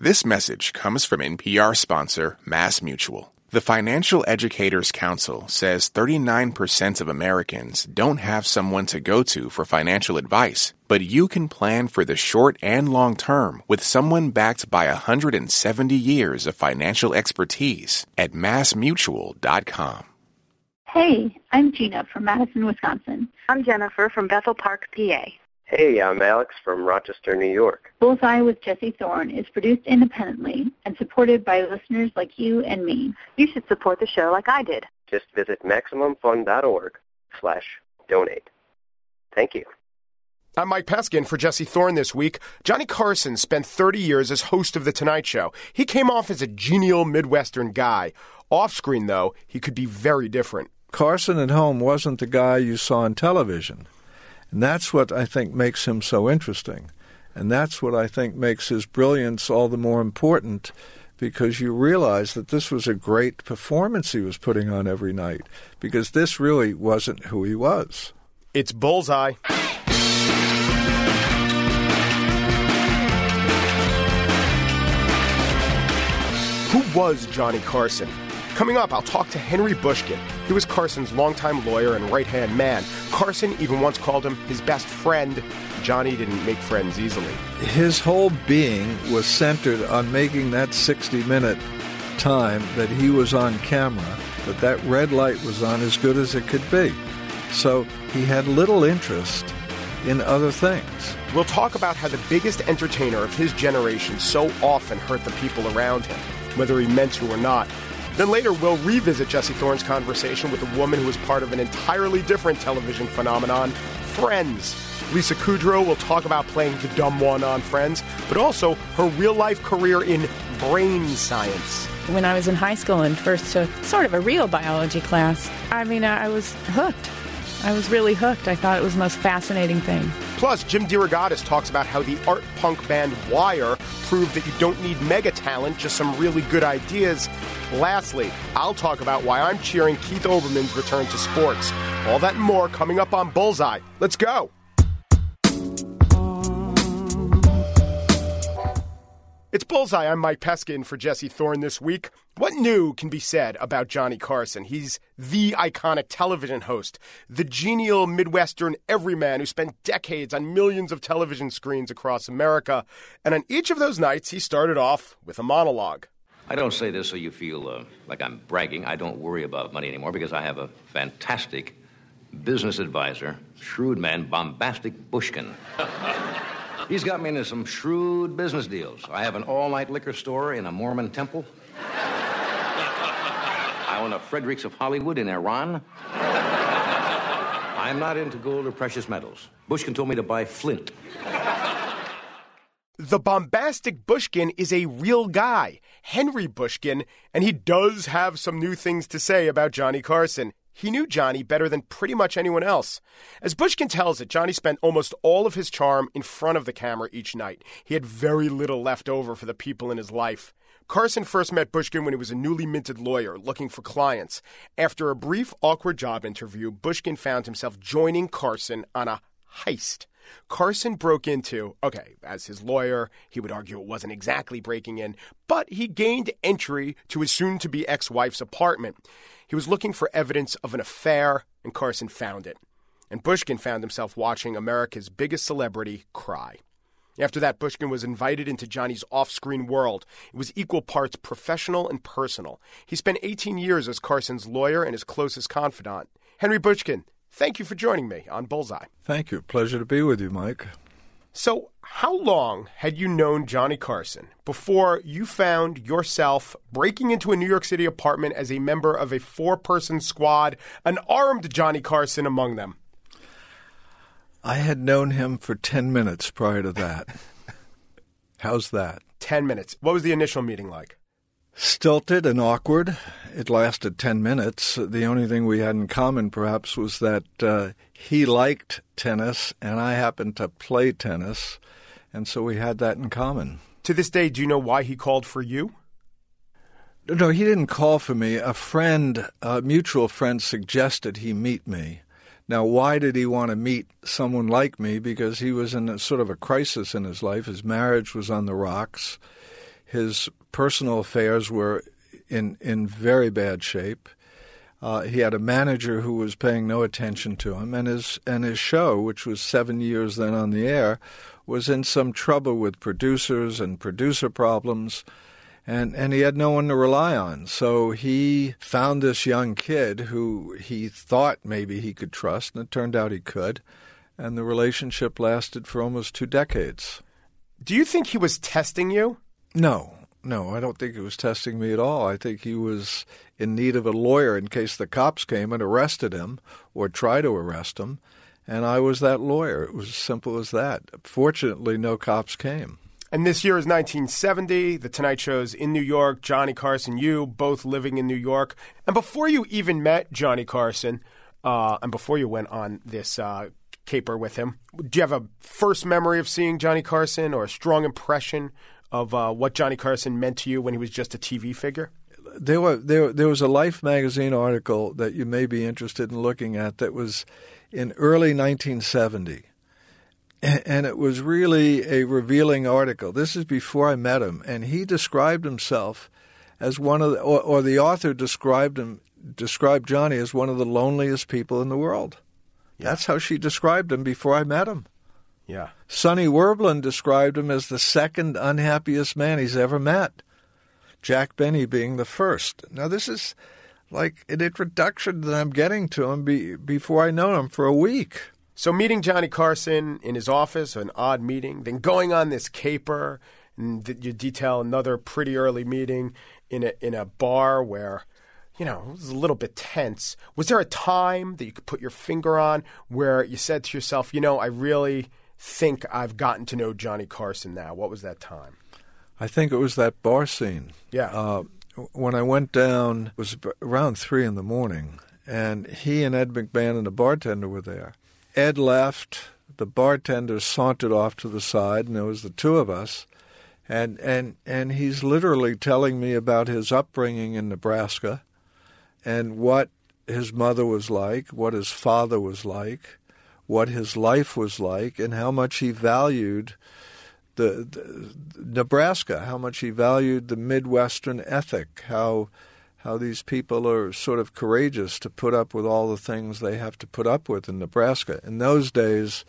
This message comes from NPR sponsor MassMutual. The Financial Educators Council says 39% of Americans don't have someone to go to for financial advice, but you can plan for the short and long term with someone backed by 170 years of financial expertise at MassMutual.com. Hey, I'm Gina from Madison, Wisconsin. I'm Jennifer from Bethel Park, PA. Hey, I'm Alex from Rochester, New York. Bullseye with Jesse Thorne is produced independently and supported by listeners like you and me. You should support the show like I did. Just visit MaximumFun.org/donate. Thank you. I'm Mike Peskin for Jesse Thorne this week. Johnny Carson spent 30 years as host of The Tonight Show. He came off as a genial Midwestern guy. Off-screen, though, he could be very different. Carson at home wasn't the guy you saw on television. And that's what I think makes him so interesting. And that's what I think makes his brilliance all the more important, because you realize that this was a great performance he was putting on every night, because this really wasn't who he was. It's Bullseye. Who was Johnny Carson? Coming up, I'll talk to Henry Bushkin. He was Carson's longtime lawyer and right-hand man. Carson even once called him his best friend. Johnny didn't make friends easily. His whole being was centered on making that 60-minute time that he was on camera, that red light was on, as good as it could be. So he had little interest in other things. We'll talk about how the biggest entertainer of his generation so often hurt the people around him, whether he meant to or not. Then later, we'll revisit Jesse Thorne's conversation with a woman who was part of an entirely different television phenomenon, Friends. Lisa Kudrow will talk about playing the dumb one on Friends, but also her real-life career in brain science. When I was in high school and first took sort of a real biology class, I was hooked. I was really hooked. I thought it was the most fascinating thing. Plus, Jim DeRogatis talks about how the art punk band Wire proved that you don't need mega talent, just some really good ideas. Lastly, I'll talk about why I'm cheering Keith Olbermann's return to sports. All that and more coming up on Bullseye. Let's go! It's Bullseye. I'm Mike Peskin for Jesse Thorne this week. What new can be said about Johnny Carson? He's the iconic television host, the genial Midwestern everyman who spent decades on millions of television screens across America. And on each of those nights, he started off with a monologue. I don't say this so you feel like I'm bragging. I don't worry about money anymore because I have a fantastic business advisor, shrewd man, Bombastic Bushkin. He's got me into some shrewd business deals. I have an all-night liquor store in a Mormon temple. I own a Fredericks of Hollywood in Iran. I'm not into gold or precious metals. Bushkin told me to buy flint. The Bombastic Bushkin is a real guy, Henry Bushkin, and he does have some new things to say about Johnny Carson. He knew Johnny better than pretty much anyone else. As Bushkin tells it, Johnny spent almost all of his charm in front of the camera each night. He had very little left over for the people in his life. Carson first met Bushkin when he was a newly minted lawyer looking for clients. After a brief, awkward job interview, Bushkin found himself joining Carson on a heist. Carson broke into, as his lawyer, he would argue it wasn't exactly breaking in, but he gained entry to his soon-to-be ex-wife's apartment. He was looking for evidence of an affair, and Carson found it. And Bushkin found himself watching America's biggest celebrity cry. After that, Bushkin was invited into Johnny's off-screen world. It was equal parts professional and personal. He spent 18 years as Carson's lawyer and his closest confidant. Henry Bushkin, thank you for joining me on Bullseye. Thank you. Pleasure to be with you, Mike. So, how long had you known Johnny Carson before you found yourself breaking into a New York City apartment as a member of a 4-person squad, an armed Johnny Carson among them? I had known him for 10 minutes prior to that. How's that? 10 minutes. What was the initial meeting like? Stilted and awkward. It lasted 10 minutes. The only thing we had in common, perhaps, was that he liked tennis and I happened to play tennis, and so we had that in common. To this day, do you know why he called for you? No, he didn't call for me. A friend, a mutual friend, suggested he meet me. Now, why did he want to meet someone like me? Because he was in a sort of a crisis in his life. His marriage was on the rocks. His personal affairs were in very bad shape. He had a manager who was paying no attention to him, and his show, which was 7 years then on the air, was in some trouble with producers and producer problems, and he had no one to rely on. So he found this young kid who he thought maybe he could trust, and it turned out he could, and the relationship lasted for almost 2 decades. Do you think he was testing you? No, I don't think he was testing me at all. I think he was in need of a lawyer in case the cops came and arrested him or tried to arrest him, and I was that lawyer. It was as simple as that. Fortunately, no cops came. And this year is 1970. The Tonight Show's in New York. Johnny Carson, you, both living in New York. And before you even met Johnny Carson, and before you went on this caper with him, do you have a first memory of seeing Johnny Carson or a strong impression of what Johnny Carson meant to you when he was just a TV figure? There was a Life magazine article that you may be interested in looking at that was in early 1970. And it was really a revealing article. This is before I met him. And he described himself as one of the, or the author described Johnny as one of the loneliest people in the world. Yeah. That's how she described him before I met him. Yeah. Sonny Werblin described him as the second unhappiest man he's ever met, Jack Benny being the first. Now, this is like an introduction that I'm getting to him before I know him for a week. So meeting Johnny Carson in his office, an odd meeting, then going on this caper, and you detail another pretty early meeting in a bar where, you know, it was a little bit tense. Was there a time that you could put your finger on where you said to yourself, you know, I really think I've gotten to know Johnny Carson now? What was that time? I think it was that bar scene. Yeah. When I went down, it was around 3 a.m, and he and Ed McMahon and the bartender were there. Ed left, the bartender sauntered off to the side, and there was the two of us, and he's literally telling me about his upbringing in Nebraska and what his mother was like, what his father was like, what his life was like, and how much he valued the Nebraska, how much he valued the Midwestern ethic, how these people are sort of courageous to put up with all the things they have to put up with in Nebraska. In those days,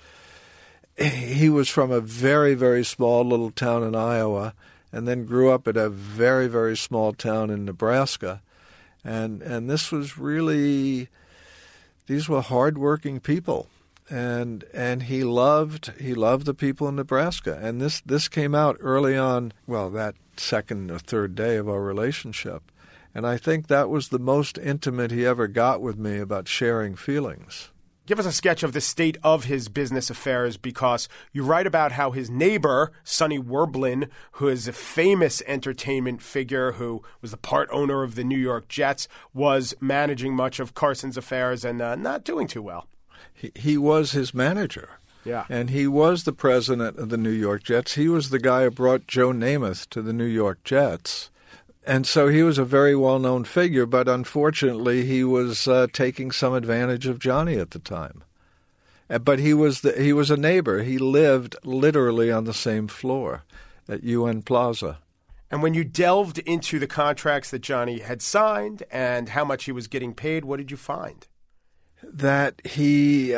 he was from a very, very small little town in Iowa and then grew up at a very, very small town in Nebraska. And this was really, these were hardworking people. And he loved the people in Nebraska. And this came out early on, well, that second or third day of our relationship. And I think that was the most intimate he ever got with me about sharing feelings. Give us a sketch of the state of his business affairs, because you write about how his neighbor, Sonny Werblin, who is a famous entertainment figure who was the part owner of the New York Jets, was managing much of Carson's affairs and not doing too well. He was his manager. Yeah. And he was the president of the New York Jets. He was the guy who brought Joe Namath to the New York Jets. And so he was a very well-known figure, but unfortunately he was taking some advantage of Johnny at the time. But he was a neighbor. He lived literally on the same floor at UN Plaza. And when you delved into the contracts that Johnny had signed and how much he was getting paid, what did you find? That he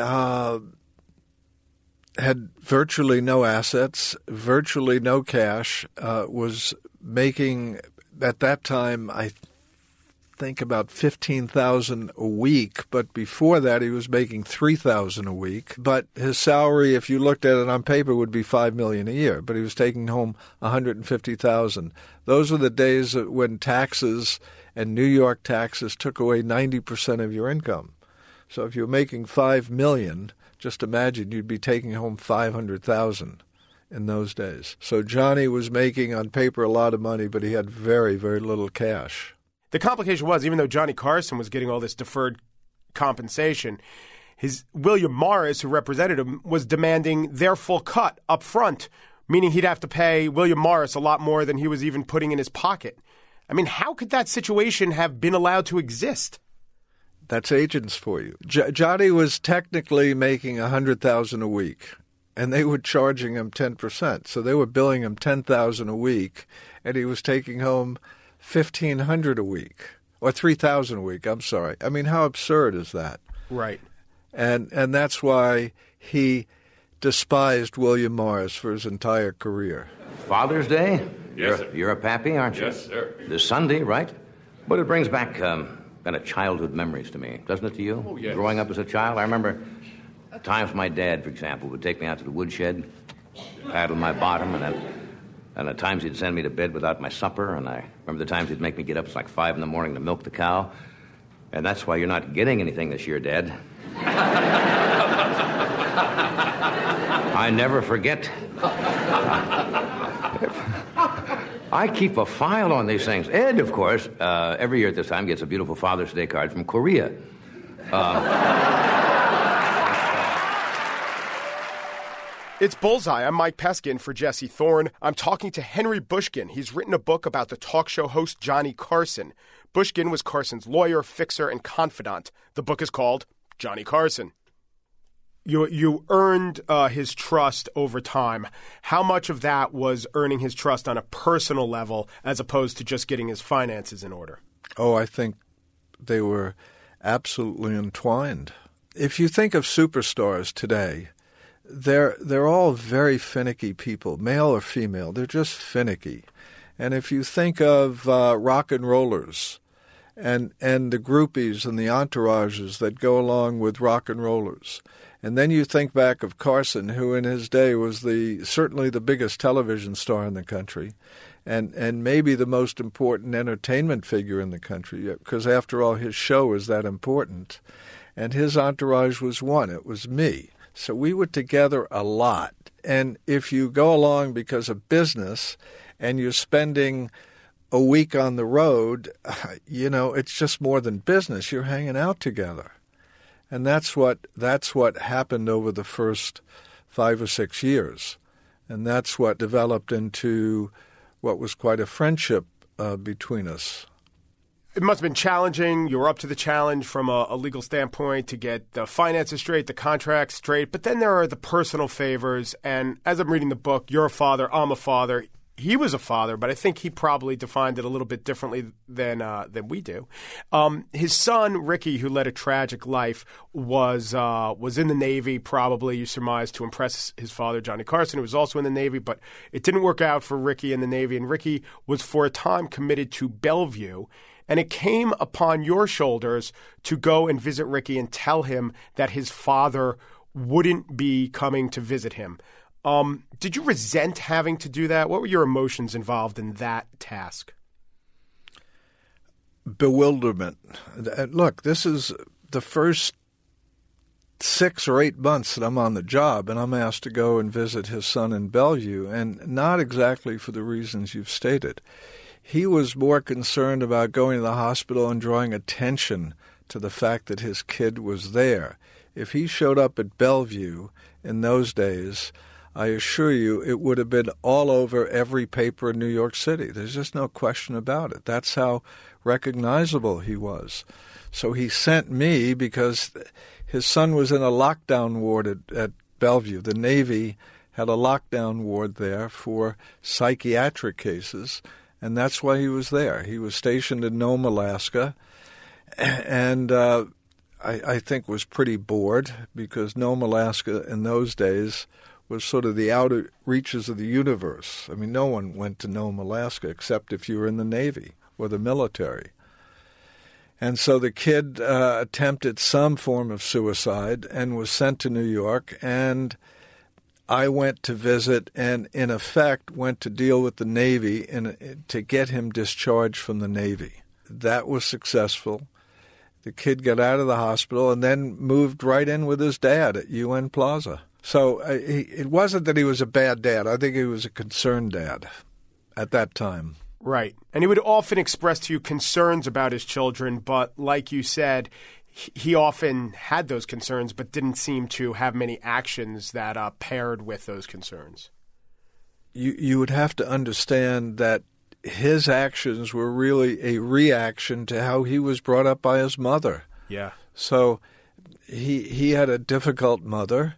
had virtually no assets, virtually no cash, was making at that time, I think, about $15,000 a week. But before that, he was making $3,000 a week. But his salary, if you looked at it on paper, would be $5 million a year. But he was taking home $150,000. Those were the days when taxes and New York taxes took away 90% of your income. So if you're making $5 million, just imagine you'd be taking home $500,000. In those days. So Johnny was making on paper a lot of money, but he had very, very little cash. The complication was, even though Johnny Carson was getting all this deferred compensation, his William Morris, who represented him, was demanding their full cut up front, meaning he'd have to pay William Morris a lot more than he was even putting in his pocket. I mean, how could that situation have been allowed to exist? That's agents for you. Johnny was technically making $100,000 a week. And they were charging him 10%. So they were billing him $10,000 a week, and he was taking home $1,500 a week, or $3,000 a week, I'm sorry. I mean, how absurd is that? Right. And that's why he despised William Morris for his entire career. Father's Day? Yes, sir. You're a pappy, aren't you? Yes, sir. This Sunday, right? But it brings back kind of childhood memories to me, doesn't it to you? Oh, yes. Growing up as a child, I remember times my dad, for example, would take me out to the woodshed, paddle my bottom, and at times he'd send me to bed without my supper, and I remember the times he'd make me get up at like 5 in the morning to milk the cow. And that's why you're not getting anything this year, Dad. I never forget. I keep a file on these things. Ed, of course, every year at this time gets a beautiful Father's Day card from Korea. It's Bullseye. I'm Mike Peskin for Jesse Thorne. I'm talking to Henry Bushkin. He's written a book about the talk show host Johnny Carson. Bushkin was Carson's lawyer, fixer, and confidant. The book is called Johnny Carson. You earned his trust over time. How much of that was earning his trust on a personal level as opposed to just getting his finances in order? Oh, I think they were absolutely entwined. If you think of superstars today, they're all very finicky people, male or female. They're just finicky. And if you think of rock and rollers and the groupies and the entourages that go along with rock and rollers, and then you think back of Carson, who in his day was certainly the biggest television star in the country, and maybe the most important entertainment figure in the country, because after all, his show is that important. And his entourage was one. It was me. So we were together a lot. And if you go along because of business and you're spending a week on the road, it's just more than business. You're hanging out together. And that's what happened over the first 5 or 6 years. And that's what developed into what was quite a friendship between us. It must have been challenging. You were up to the challenge from a legal standpoint to get the finances straight, the contracts straight. But then there are the personal favors. And as I'm reading the book, you're a father, I'm a father. He was a father, but I think he probably defined it a little bit differently than we do. His son, Ricky, who led a tragic life, was in the Navy, probably, you surmise, to impress his father, Johnny Carson, who was also in the Navy. But it didn't work out for Ricky in the Navy. And Ricky was, for a time, committed to Bellevue. And it came upon your shoulders to go and visit Ricky and tell him that his father wouldn't be coming to visit him. Did you resent having to do that? What were your emotions involved in that task? Bewilderment. Look, this is the first 6 or 8 months that I'm on the job, and I'm asked to go and visit his son in Bellevue, and not exactly for the reasons you've stated. He was more concerned about going to the hospital and drawing attention to the fact that his kid was there. If he showed up at Bellevue in those days, I assure you it would have been all over every paper in New York City. There's just no question about it. That's how recognizable he was. So he sent me because his son was in a lockdown ward at Bellevue. The Navy had a lockdown ward there for psychiatric cases, and that's why he was there. He was stationed in Nome, Alaska, and I think was pretty bored because Nome, Alaska in those days was sort of the outer reaches of the universe. I mean, no one went to Nome, Alaska, except if you were in the Navy or the military. And so the kid attempted some form of suicide and was sent to New York, and I went to visit and, in effect, went to deal with the Navy to get him discharged from the Navy. That was successful. The kid got out of the hospital and then moved right in with his dad at UN Plaza. So it wasn't that he was a bad dad. I think he was a concerned dad at that time. Right. And he would often express to you concerns about his children, but like you said, he often had those concerns but didn't seem to have many actions that paired with those concerns. You would have to understand that his actions were really a reaction to how he was brought up by his mother. Yeah. So he had a difficult mother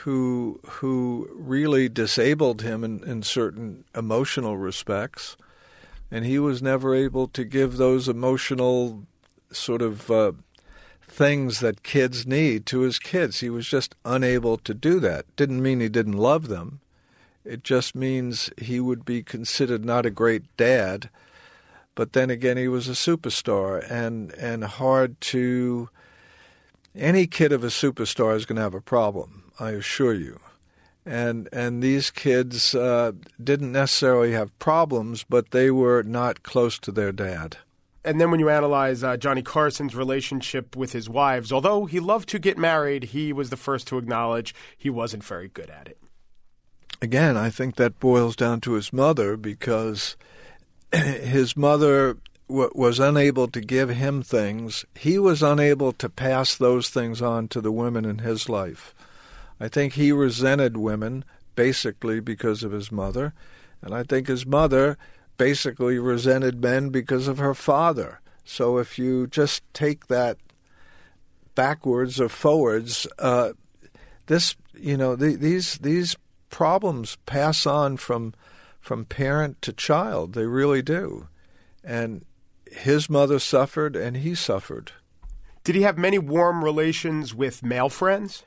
who really disabled him in certain emotional respects. And he was never able to give those emotional sort of things that kids need to his kids. He was just unable to do that. Didn't mean he didn't love them. It just means he would be considered not a great dad. But then again, he was a superstar, and hard to... Any kid of a superstar is going to have a problem, I assure you. And these kids didn't necessarily have problems, but they were not close to their dad. And then when you analyze Johnny Carson's relationship with his wives, although he loved to get married, he was the first to acknowledge he wasn't very good at it. Again, I think that boils down to his mother, because his mother was unable to give him things. He was unable to pass those things on to the women in his life. I think he resented women basically because of his mother, and I think his mother basically resented men because of her father. So if you just take that backwards or forwards, these problems pass on from parent to child. They really do. And his mother suffered, and he suffered. Did he have many warm relations with male friends?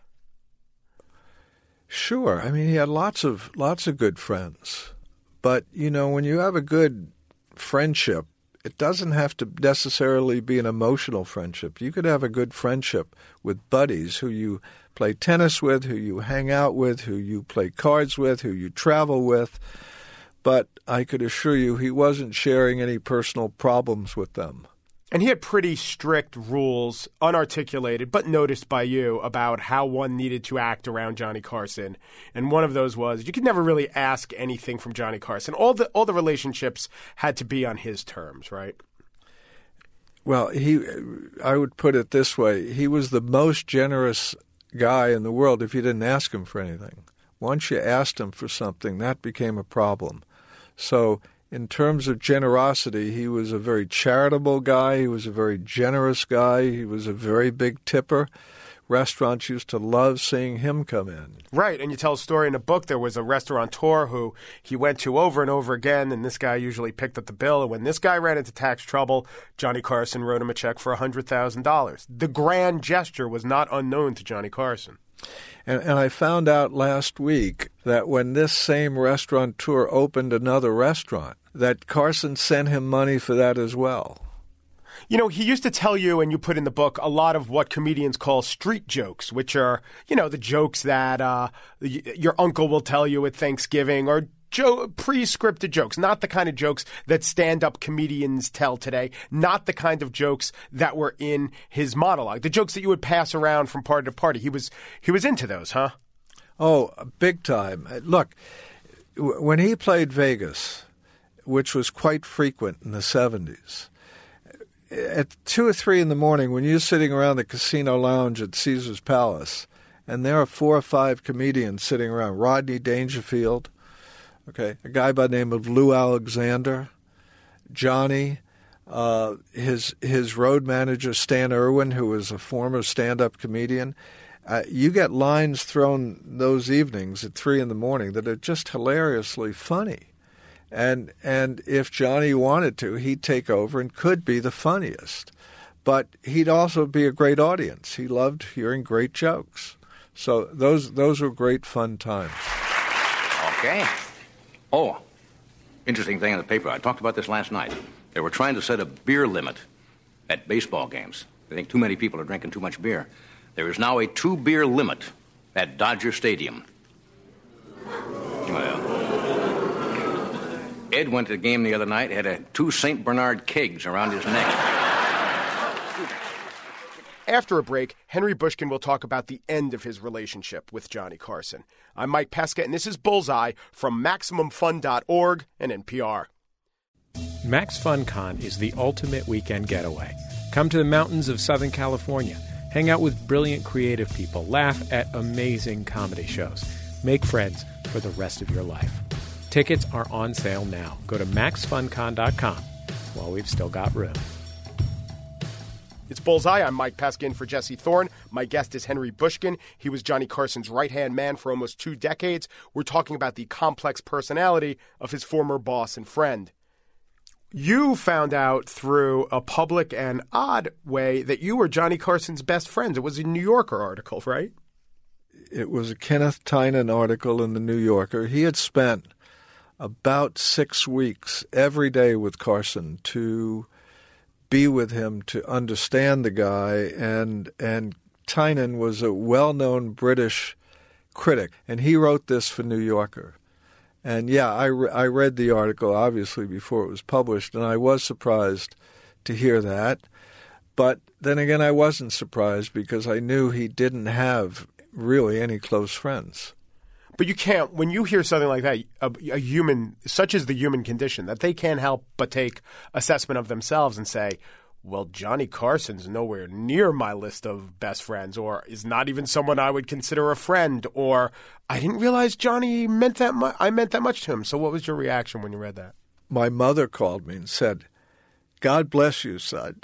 Sure. I mean, he had lots of good friends. But, when you have a good friendship, it doesn't have to necessarily be an emotional friendship. You could have a good friendship with buddies who you play tennis with, who you hang out with, who you play cards with, who you travel with. But I could assure you he wasn't sharing any personal problems with them. And he had pretty strict rules, unarticulated, but noticed by you, about how one needed to act around Johnny Carson. And one of those was you could never really ask anything from Johnny Carson. All the relationships had to be on his terms, right? Well, I would put it this way. He was the most generous guy in the world if you didn't ask him for anything. Once you asked him for something, that became a problem. So in terms of generosity, he was a very charitable guy. He was a very generous guy. He was a very big tipper. Restaurants used to love seeing him come in. Right, and you tell a story in the book. There was a restaurateur who he went to over and over again, and this guy usually picked up the bill. And when this guy ran into tax trouble, Johnny Carson wrote him a check for $100,000. The grand gesture was not unknown to Johnny Carson. And I found out last week that when this same restaurateur opened another restaurant, that Carson sent him money for that as well. He used to tell you, and you put in the book, a lot of what comedians call street jokes, which are, the jokes that your uncle will tell you at Thanksgiving, or pre-scripted jokes, not the kind of jokes that stand-up comedians tell today, not the kind of jokes that were in his monologue, the jokes that you would pass around from party to party. He was into those, huh? Oh, big time. Look, when he played Vegas, which was quite frequent in the 70s, at 2 or 3 in the morning, when you're sitting around the casino lounge at Caesar's Palace, and there are 4 or 5 comedians sitting around, Rodney Dangerfield, a guy by the name of Lou Alexander, Johnny, his road manager, Stan Irwin, who was a former stand-up comedian. You get lines thrown those evenings at 3 in the morning that are just hilariously funny. And if Johnny wanted to, he'd take over and could be the funniest. But he'd also be a great audience. He loved hearing great jokes. So those were great fun times. Okay. Oh, interesting thing in the paper. I talked about this last night. They were trying to set a beer limit at baseball games. They think too many people are drinking too much beer. There is now a 2-beer limit at Dodger Stadium. Well, Ed went to the game the other night, had 2 St. Bernard kegs around his neck. After a break, Henry Bushkin will talk about the end of his relationship with Johnny Carson. I'm Mike Pesca, and this is Bullseye from MaximumFun.org and NPR. Max FunCon is the ultimate weekend getaway. Come to the mountains of Southern California. Hang out with brilliant creative people. Laugh at amazing comedy shows. Make friends for the rest of your life. Tickets are on sale now. Go to MaxFunCon.com while we've still got room. It's Bullseye. I'm Mike Pesca in for Jesse Thorne. My guest is Henry Bushkin. He was Johnny Carson's right-hand man for almost 2 decades. We're talking about the complex personality of his former boss and friend. You found out through a public and odd way that you were Johnny Carson's best friend. It was a New Yorker article, right? It was a Kenneth Tynan article in the New Yorker. He had spent about 6 weeks every day with Carson to be with him, to understand the guy, and Tynan was a well-known British critic, and he wrote this for New Yorker. And yeah, I read the article, obviously, before it was published, and I was surprised to hear that. But then again, I wasn't surprised because I knew he didn't have really any close friends. But you can't, when you hear something like that, a human, such as the human condition, that they can't help but take assessment of themselves and say, well, Johnny Carson's nowhere near my list of best friends, or is not even someone I would consider a friend, or I didn't realize Johnny meant that much. I meant that much to him. So what was your reaction when you read that? My mother called me and said, God bless you, son.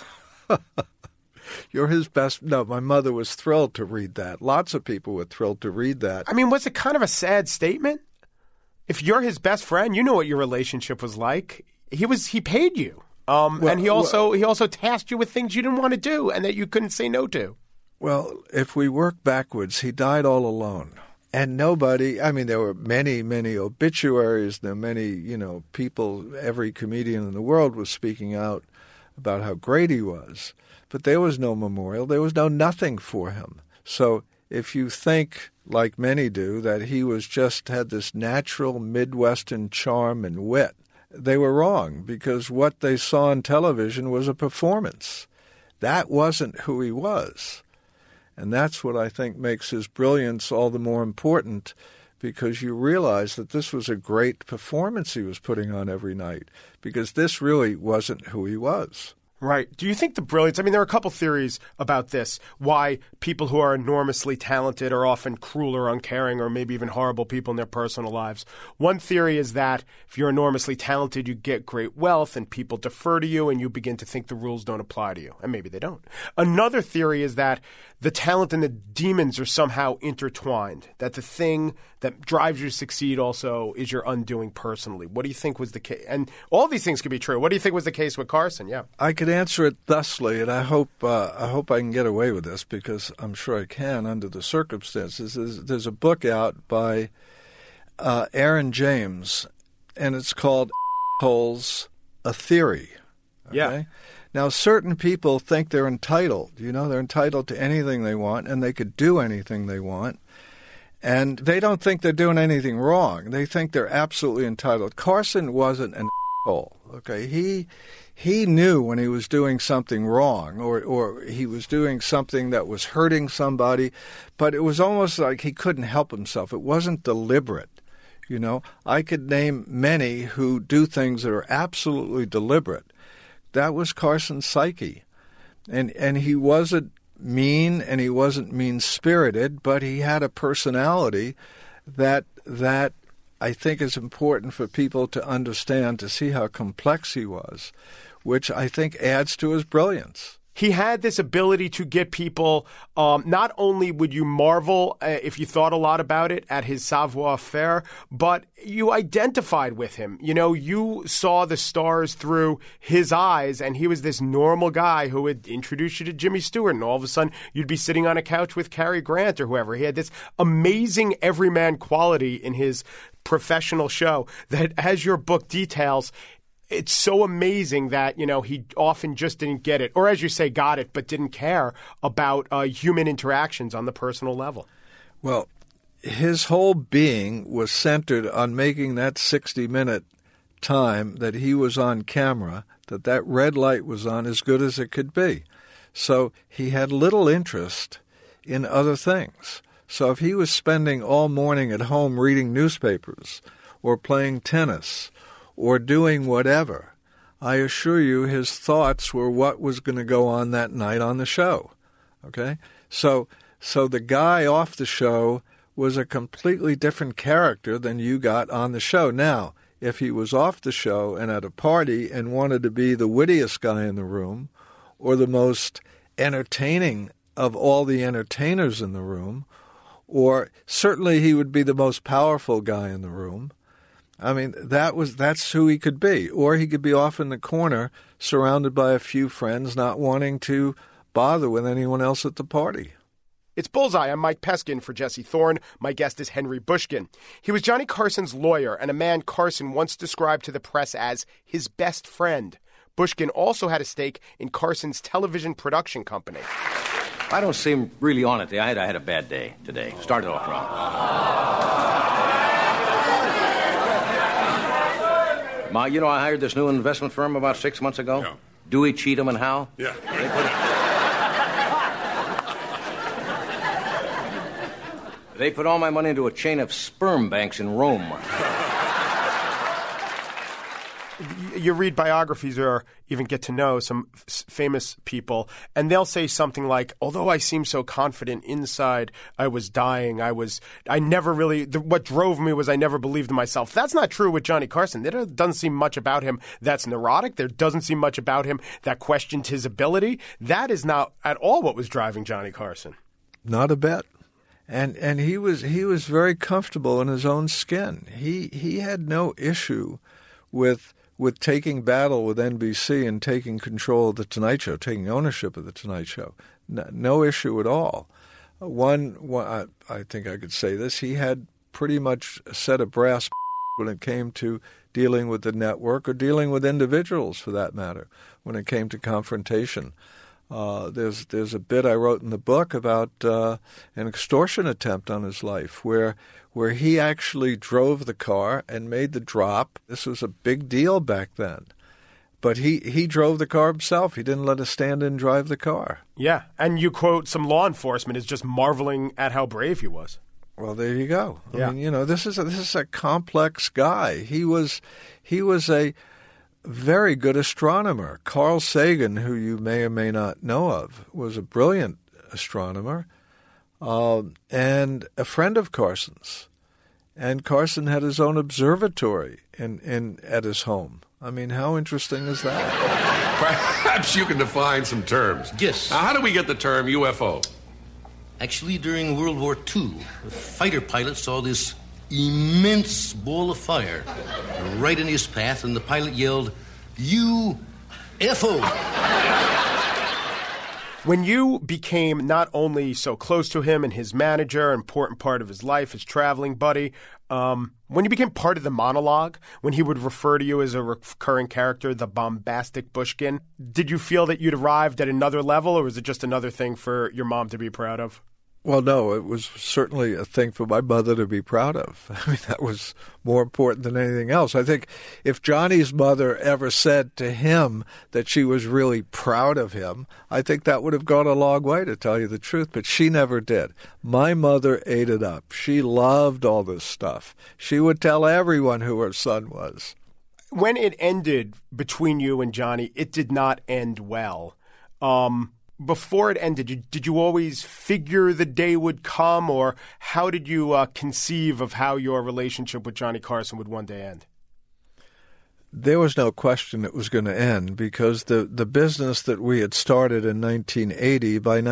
You're his best. No, my mother was thrilled to read that. Lots of people were thrilled to read that. I mean, was it kind of a sad statement? If you're his best friend, you know what your relationship was like. He paid you. And he also tasked you with things you didn't want to do and that you couldn't say no to. Well, if we work backwards, he died all alone. And nobody, I mean, there were many, many obituaries. There were many, people, every comedian in the world was speaking out about how great he was. But there was no memorial. There was no nothing for him. So if you think, like many do, that he was just had this natural Midwestern charm and wit, they were wrong, because what they saw on television was a performance. That wasn't who he was. And that's what I think makes his brilliance all the more important, because you realize that this was a great performance he was putting on every night, because this really wasn't who he was. Right. Do you think the brilliance, I mean, there are a couple theories about this, why people who are enormously talented are often cruel or uncaring or maybe even horrible people in their personal lives. One theory is that if you're enormously talented, you get great wealth and people defer to you and you begin to think the rules don't apply to you. And maybe they don't. Another theory is that the talent and the demons are somehow intertwined, that the thing that drives you to succeed also is your undoing personally. What do you think was the case? And all these things could be true. What do you think was the case with Carson? Yeah. I could answer it thusly, and I hope I can get away with this, because I'm sure I can under the circumstances. There's a book out by Aaron James, and it's called Holes, A Theory. Okay? Yeah. Now, certain people think they're entitled. They're entitled to anything they want, and they could do anything they want. And they don't think they're doing anything wrong. They think they're absolutely entitled. Carson wasn't an asshole. Okay, he knew when he was doing something wrong, or he was doing something that was hurting somebody, but it was almost like he couldn't help himself. It wasn't deliberate. I could name many who do things that are absolutely deliberate. That was Carson's psyche. And he wasn't mean, and he wasn't mean-spirited, but he had a personality that I think is important for people to understand, to see how complex he was, which I think adds to his brilliance. He had this ability to get people, not only would you marvel if you thought a lot about it at his savoir-faire, but you identified with him. You saw the stars through his eyes, and he was this normal guy who would introduce you to Jimmy Stewart, and all of a sudden you'd be sitting on a couch with Cary Grant or whoever. He had this amazing everyman quality in his professional show that, as your book details, it's so amazing that, he often just didn't get it, or as you say, got it, but didn't care about human interactions on the personal level. Well, his whole being was centered on making that 60-minute time that he was on camera, that red light was on, as good as it could be. So he had little interest in other things. So if he was spending all morning at home reading newspapers or playing tennis or doing whatever, I assure you his thoughts were what was going to go on that night on the show. Okay? So the guy off the show was a completely different character than you got on the show. Now, if he was off the show and at a party and wanted to be the wittiest guy in the room or the most entertaining of all the entertainers in the room, or certainly he would be the most powerful guy in the room, I mean, that's who he could be. Or he could be off in the corner, surrounded by a few friends, not wanting to bother with anyone else at the party. It's Bullseye. I'm Mike Peskin for Jesse Thorne. My guest is Henry Bushkin. He was Johnny Carson's lawyer and a man Carson once described to the press as his best friend. Bushkin also had a stake in Carson's television production company. I don't seem really on it. I had a bad day today. Started off wrong. Ma, you know, I hired this new investment firm about 6 months ago. Yeah. Dewey, Cheatham, and Howe. Yeah. They put all my money into a chain of sperm banks in Rome. You read biographies or even get to know some famous people, and they'll say something like, although I seem so confident inside, I was dying. What drove me was I never believed in myself. That's not true with Johnny Carson. There doesn't seem much about him that's neurotic. There doesn't seem much about him that questioned his ability. That is not at all what was driving Johnny Carson. Not a bit. And he was very comfortable in his own skin. He had no issue with taking battle with NBC and taking control of The Tonight Show, taking ownership of The Tonight Show. No issue at all. I think I could say this, he had pretty much a set of brass when it came to dealing with the network or dealing with individuals, for that matter, when it came to confrontation. There's a bit I wrote in the book about an extortion attempt on his life where he actually drove the car and made the drop. This was a big deal back then. But he drove the car himself. He didn't let a stand-in drive the car. Yeah, and you quote some law enforcement as just marveling at how brave he was. Well, there you go. Yeah. I mean, you know, this is a complex guy. He was a very good astronomer. Carl Sagan, who you may or may not know of, was a brilliant astronomer and a friend of Carson's. And Carson had his own observatory at his home. I mean, how interesting is that? Perhaps you can define some terms. Yes. Now, how do we get the term UFO? Actually, during World War II, a fighter pilot saw this immense ball of fire right in his path, and the pilot yelled, UFO. When you became not only so close to him and his manager, important part of his life, his traveling buddy, when you became part of the monologue, when he would refer to you as a recurring character, the bombastic Bushkin, did you feel that you'd arrived at another level, or was it just another thing for your mom to be proud of? Well, no, it was certainly a thing for my mother to be proud of. I mean, that was more important than anything else. I think if Johnny's mother ever said to him that she was really proud of him, I think that would have gone a long way, to tell you the truth, but she never did. My mother ate it up. She loved all this stuff. She would tell everyone who her son was. When it ended between you and Johnny, it did not end well. Before it ended, did you always figure the day would come, or how did you conceive of how your relationship with Johnny Carson would one day end? There was no question it was going to end, because the business that we had started in 1980, by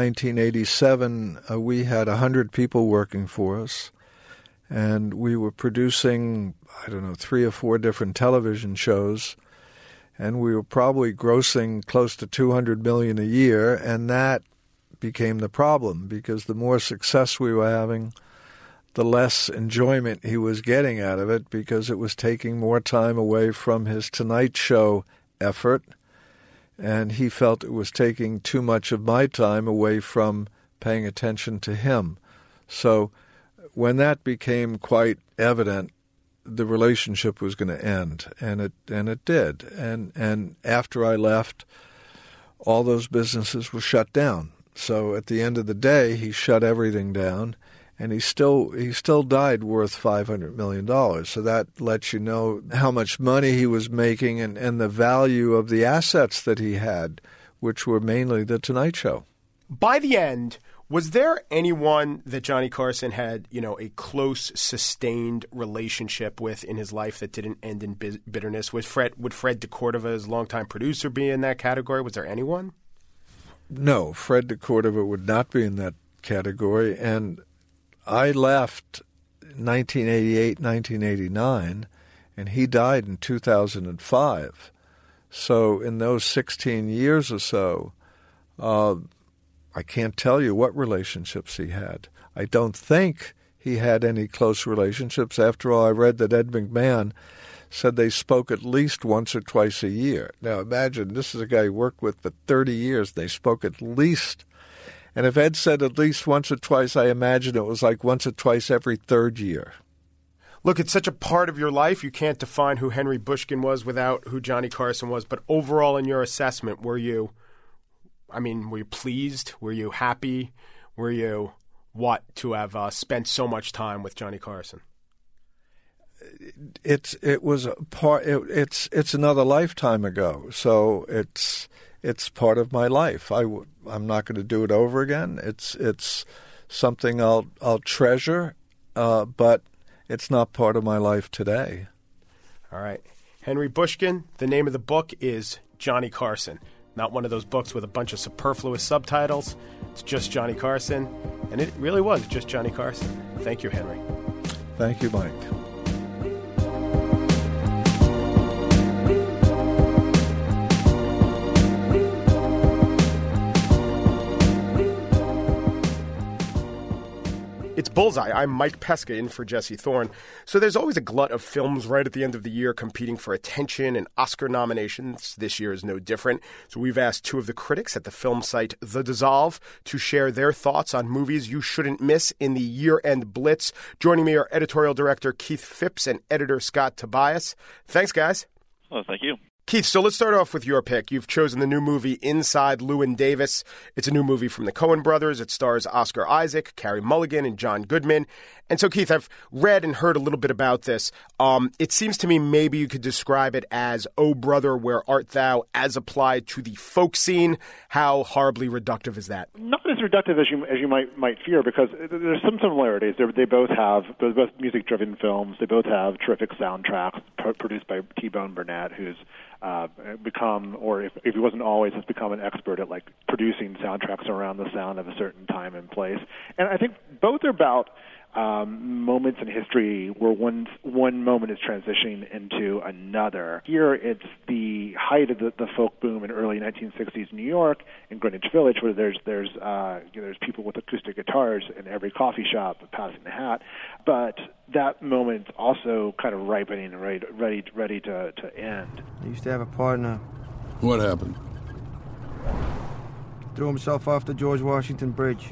1987, we had 100 people working for us, and we were producing, 3 or 4 different television shows. And we were probably grossing close to $200 million a year, and that became the problem, because the more success we were having, the less enjoyment he was getting out of it, because it was taking more time away from his Tonight Show effort, and he felt it was taking too much of my time away from paying attention to him. So when that became quite evident, the relationship was going to end, and it did. And after I left, all those businesses were shut down. So at the end of the day, he shut everything down, and he still died worth $500 million. So that lets you know how much money he was making and the value of the assets that he had, which were mainly The Tonight Show. By the end, was there anyone that Johnny Carson had, a close, sustained relationship with in his life that didn't end in bitterness? Would Fred DeCordova, his longtime producer, be in that category? Was there anyone? No, Fred DeCordova would not be in that category. And I left 1988, 1989, and he died in 2005. So in those 16 years or so, I can't tell you what relationships he had. I don't think he had any close relationships. After all, I read that Ed McMahon said they spoke at least once or twice a year. Now imagine, this is a guy he worked with for 30 years. They spoke at least. And if Ed said at least once or twice, I imagine it was like once or twice every third year. Look, it's such a part of your life. You can't define who Henry Bushkin was without who Johnny Carson was. But overall, in your assessment, were you pleased? Were you happy? Were you to have spent so much time with Johnny Carson? It's another lifetime ago, so it's part of my life. I'm not going to do it over again. It's something I'll treasure, but it's not part of my life today. All right, Henry Bushkin. The name of the book is Johnny Carson. Not one of those books with a bunch of superfluous subtitles. It's just Johnny Carson, and it really was just Johnny Carson. Thank you, Henry. Thank you, Mike. It's Bullseye. I'm Mike Pesca in for Jesse Thorne. So there's always a glut of films right at the end of the year competing for attention and Oscar nominations. This year is no different. So we've asked two of the critics at the film site The Dissolve to share their thoughts on movies you shouldn't miss in the year-end blitz. Joining me are editorial director Keith Phipps and editor Scott Tobias. Thanks, guys. Oh, thank you. Keith, so let's start off with your pick. You've chosen the new movie Inside Llewyn Davis. It's a new movie from the Coen brothers. It stars Oscar Isaac, Carey Mulligan, and John Goodman. And so, Keith, I've read and heard a little bit about this. It seems to me maybe you could describe it as "Oh Brother, Where Art Thou?" as applied to the folk scene. How horribly reductive is that? Not as reductive as you might fear, because there's some similarities. They're both music-driven films. They both have terrific soundtracks produced by T-Bone Burnett, who's become, or if he wasn't always, has become an expert at like producing soundtracks around the sound of a certain time and place. And I think both are about moments in history where one moment is transitioning into another. Here, it's the height of the folk boom in early 1960s New York in Greenwich Village, where there's people with acoustic guitars in every coffee shop passing the hat. But that moment's also kind of ripening and ready to end. He used to have a partner. What happened? Threw himself off the George Washington Bridge.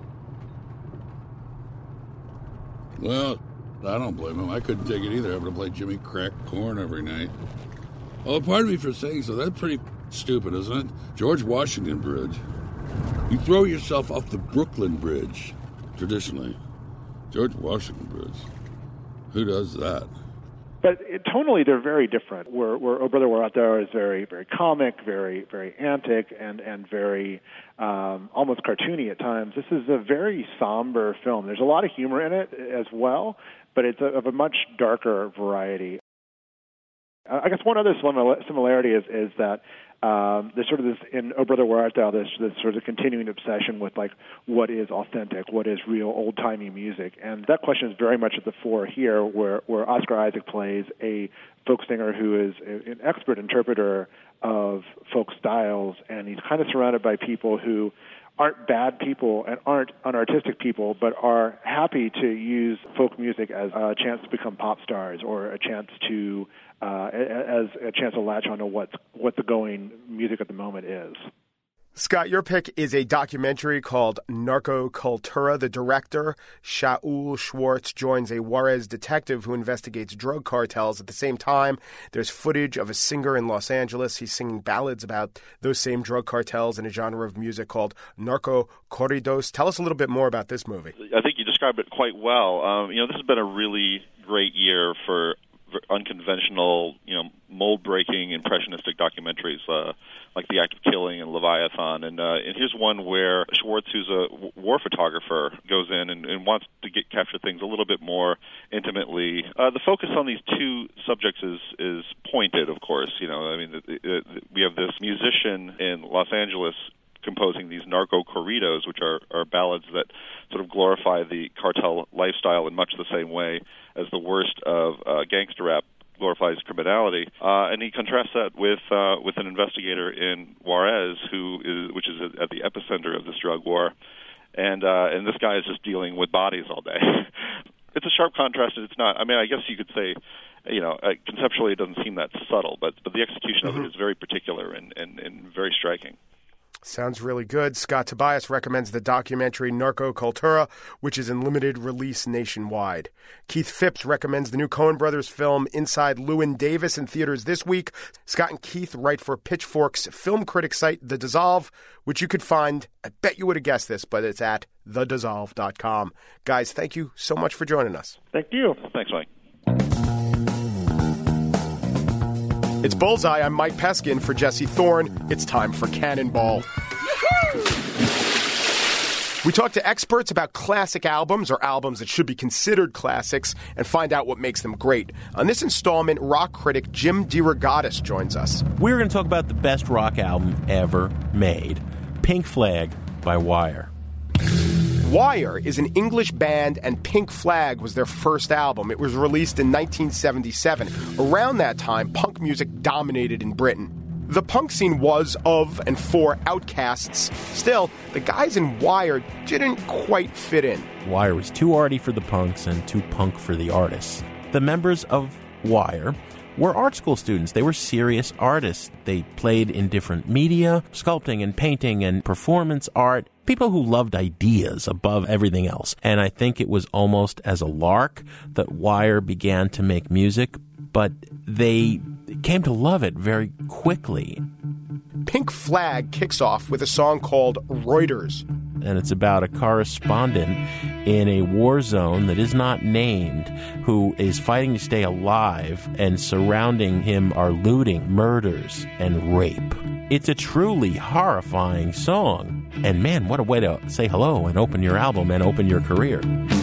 Well, I don't blame him. I couldn't take it either, having to play Jimmy Crack Corn every night. Oh, pardon me for saying so. That's pretty stupid, isn't it? George Washington Bridge. You throw yourself off the Brooklyn Bridge, traditionally. George Washington Bridge. Who does that? But tonally, they're very different. Where Oh Brother, Where Art Thou is very, very comic, very, very antic, and very almost cartoony at times. This is a very somber film. There's a lot of humor in it as well, but it's of a much darker variety. I guess one other similarity is that there's sort of this, in Oh Brother, Where Art Thou, this sort of continuing obsession with like what is authentic, what is real old-timey music. And that question is very much at the fore here, where Oscar Isaac plays a folk singer who is an expert interpreter of folk styles, and he's kind of surrounded by people who aren't bad people and aren't unartistic people, but are happy to use folk music as a chance to become pop stars, or a chance to latch onto what the going music at the moment is. Scott, your pick is a documentary called Narcocultura. The director, Shaul Schwartz, joins a Juarez detective who investigates drug cartels. At the same time, there's footage of a singer in Los Angeles. He's singing ballads about those same drug cartels in a genre of music called narco corridos. Tell us a little bit more about this movie. I think you described it quite well. This has been a really great year for unconventional, mold-breaking, impressionistic documentaries like The Act of Killing and Leviathan. And here's one where Schwartz, who's a war photographer, goes in and wants to capture things a little bit more intimately. The focus on these two subjects is pointed, of course. We have this musician in Los Angeles composing these narco corridos, which are ballads that sort of glorify the cartel lifestyle in much the same way as the worst of gangster rap glorifies criminality, and he contrasts that with an investigator in Juarez, which is at the epicenter of this drug war, and this guy is just dealing with bodies all day. It's a sharp contrast, and it's not. I mean, I guess you could say, conceptually it doesn't seem that subtle, but the execution of it is very particular and very striking. Sounds really good. Scott Tobias recommends the documentary Narcocultura, which is in limited release nationwide. Keith Phipps recommends the new Coen Brothers film Inside Llewyn Davis in theaters this week. Scott and Keith write for Pitchfork's film critic site, The Dissolve, which you could find, I bet you would have guessed this, but it's at thedissolve.com. Guys, thank you so much for joining us. Thank you. Thanks, Mike. It's Bullseye. I'm Mike Peskin for Jesse Thorne. It's time for Cannonball. We talk to experts about classic albums or albums that should be considered classics and find out what makes them great. On this installment, rock critic Jim DeRogatis joins us. We're going to talk about the best rock album ever made, Pink Flag by Wire. Wire is an English band, and Pink Flag was their first album. It was released in 1977. Around that time, punk music dominated in Britain. The punk scene was of and for outcasts. Still, the guys in Wire didn't quite fit in. Wire was too arty for the punks and too punk for the artists. The members of Wire were art school students. They were serious artists. They played in different media, sculpting and painting and performance art. People who loved ideas above everything else. And I think it was almost as a lark that Wire began to make music, but they came to love it very quickly. Pink Flag kicks off with a song called Reuters. And it's about a correspondent in a war zone that is not named who is fighting to stay alive, and surrounding him are looting, murders, and rape. It's a truly horrifying song. And man, what a way to say hello and open your album and open your career.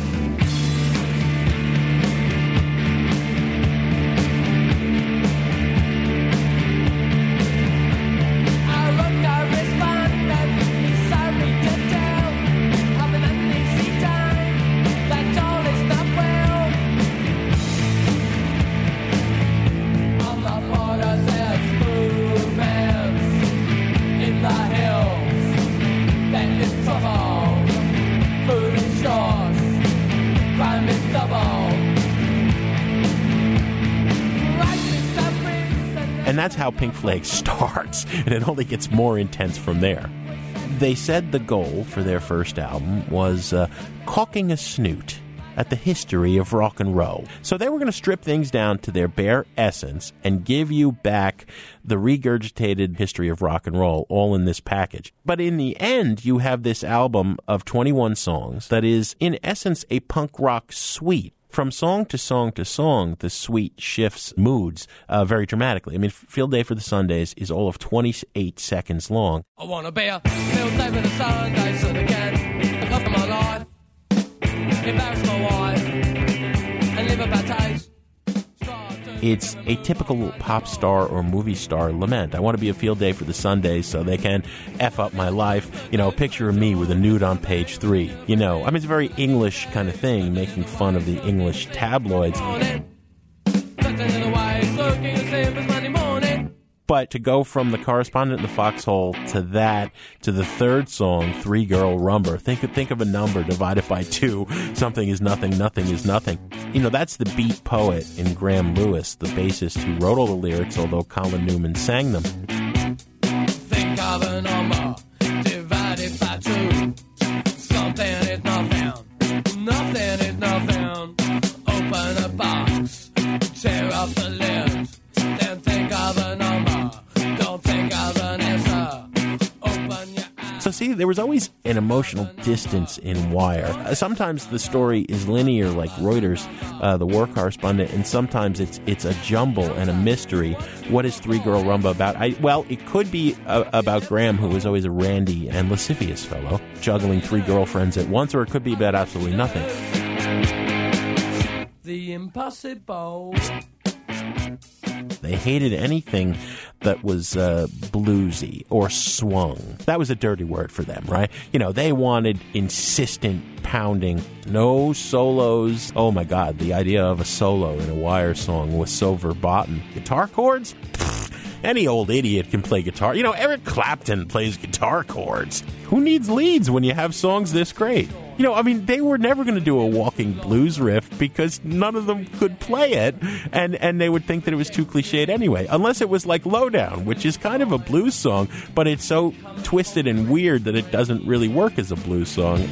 And that's how Pink Flag starts, and it only gets more intense from there. They said the goal for their first album was caulking a snoot at the history of rock and roll. So they were going to strip things down to their bare essence and give you back the regurgitated history of rock and roll all in this package. But in the end, you have this album of 21 songs that is, in essence, a punk rock suite. From song to song to song, the suite shifts moods very dramatically. I mean, Field Day for the Sundays is all of 28 seconds long. I want to be a Field Day for the Sundays so they can look after my life, embarrass my wife, and live a bad taste. It's a typical pop star or movie star lament. I want to be a Field Day for the Sundays so they can F up my life. You know, a picture of me with a nude on page 3. You know, I mean, it's a very English kind of thing, making fun of the English tabloids. But to go from the correspondent in the foxhole to that, to the third song, Three Girl Rumber, think of a number divided by 2. Something is nothing, nothing is nothing. You know, that's the beat poet in Graham Lewis, the bassist who wrote all the lyrics, although Colin Newman sang them. Think of a number divided by 2. Something is not found. Nothing is not found. Open a box. Tear up the lid. Then think of a number. Don't think of an answer. Open your eyes. So see, there was always an emotional distance in Wire. Sometimes the story is linear, like Reuters, the war correspondent, and sometimes it's a jumble and a mystery. What is Three Girl Rumba about? Well, it could be about Graham, who was always a randy and lascivious fellow, juggling 3 girlfriends at once, or it could be about absolutely nothing. The impossible. They hated anything that was bluesy or swung. That was a dirty word for them, right? You know, they wanted insistent pounding, no solos. Oh my God, the idea of a solo in a Wire song was so verboten. Guitar chords? Pfft, any old idiot can play guitar. You know, Eric Clapton plays guitar chords. Who needs leads when you have songs this great? You know, I mean, they were never going to do a walking blues riff because none of them could play it, and they would think that it was too cliched anyway, unless it was like Lowdown, which is kind of a blues song, but it's so twisted and weird that it doesn't really work as a blues song.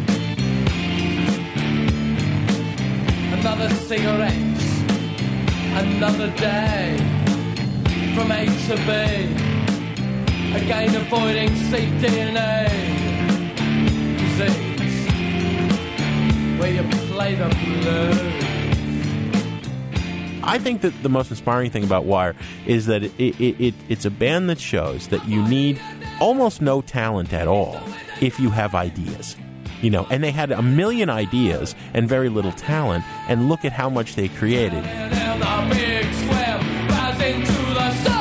Another cigarette, another day, from A to B, again avoiding cDNA disease. Where you play the blues. I think that the most inspiring thing about Wire is that it's a band that shows that you need almost no talent at all if you have ideas. You know, and they had a million ideas and very little talent, and look at how much they created. And the big swim rising to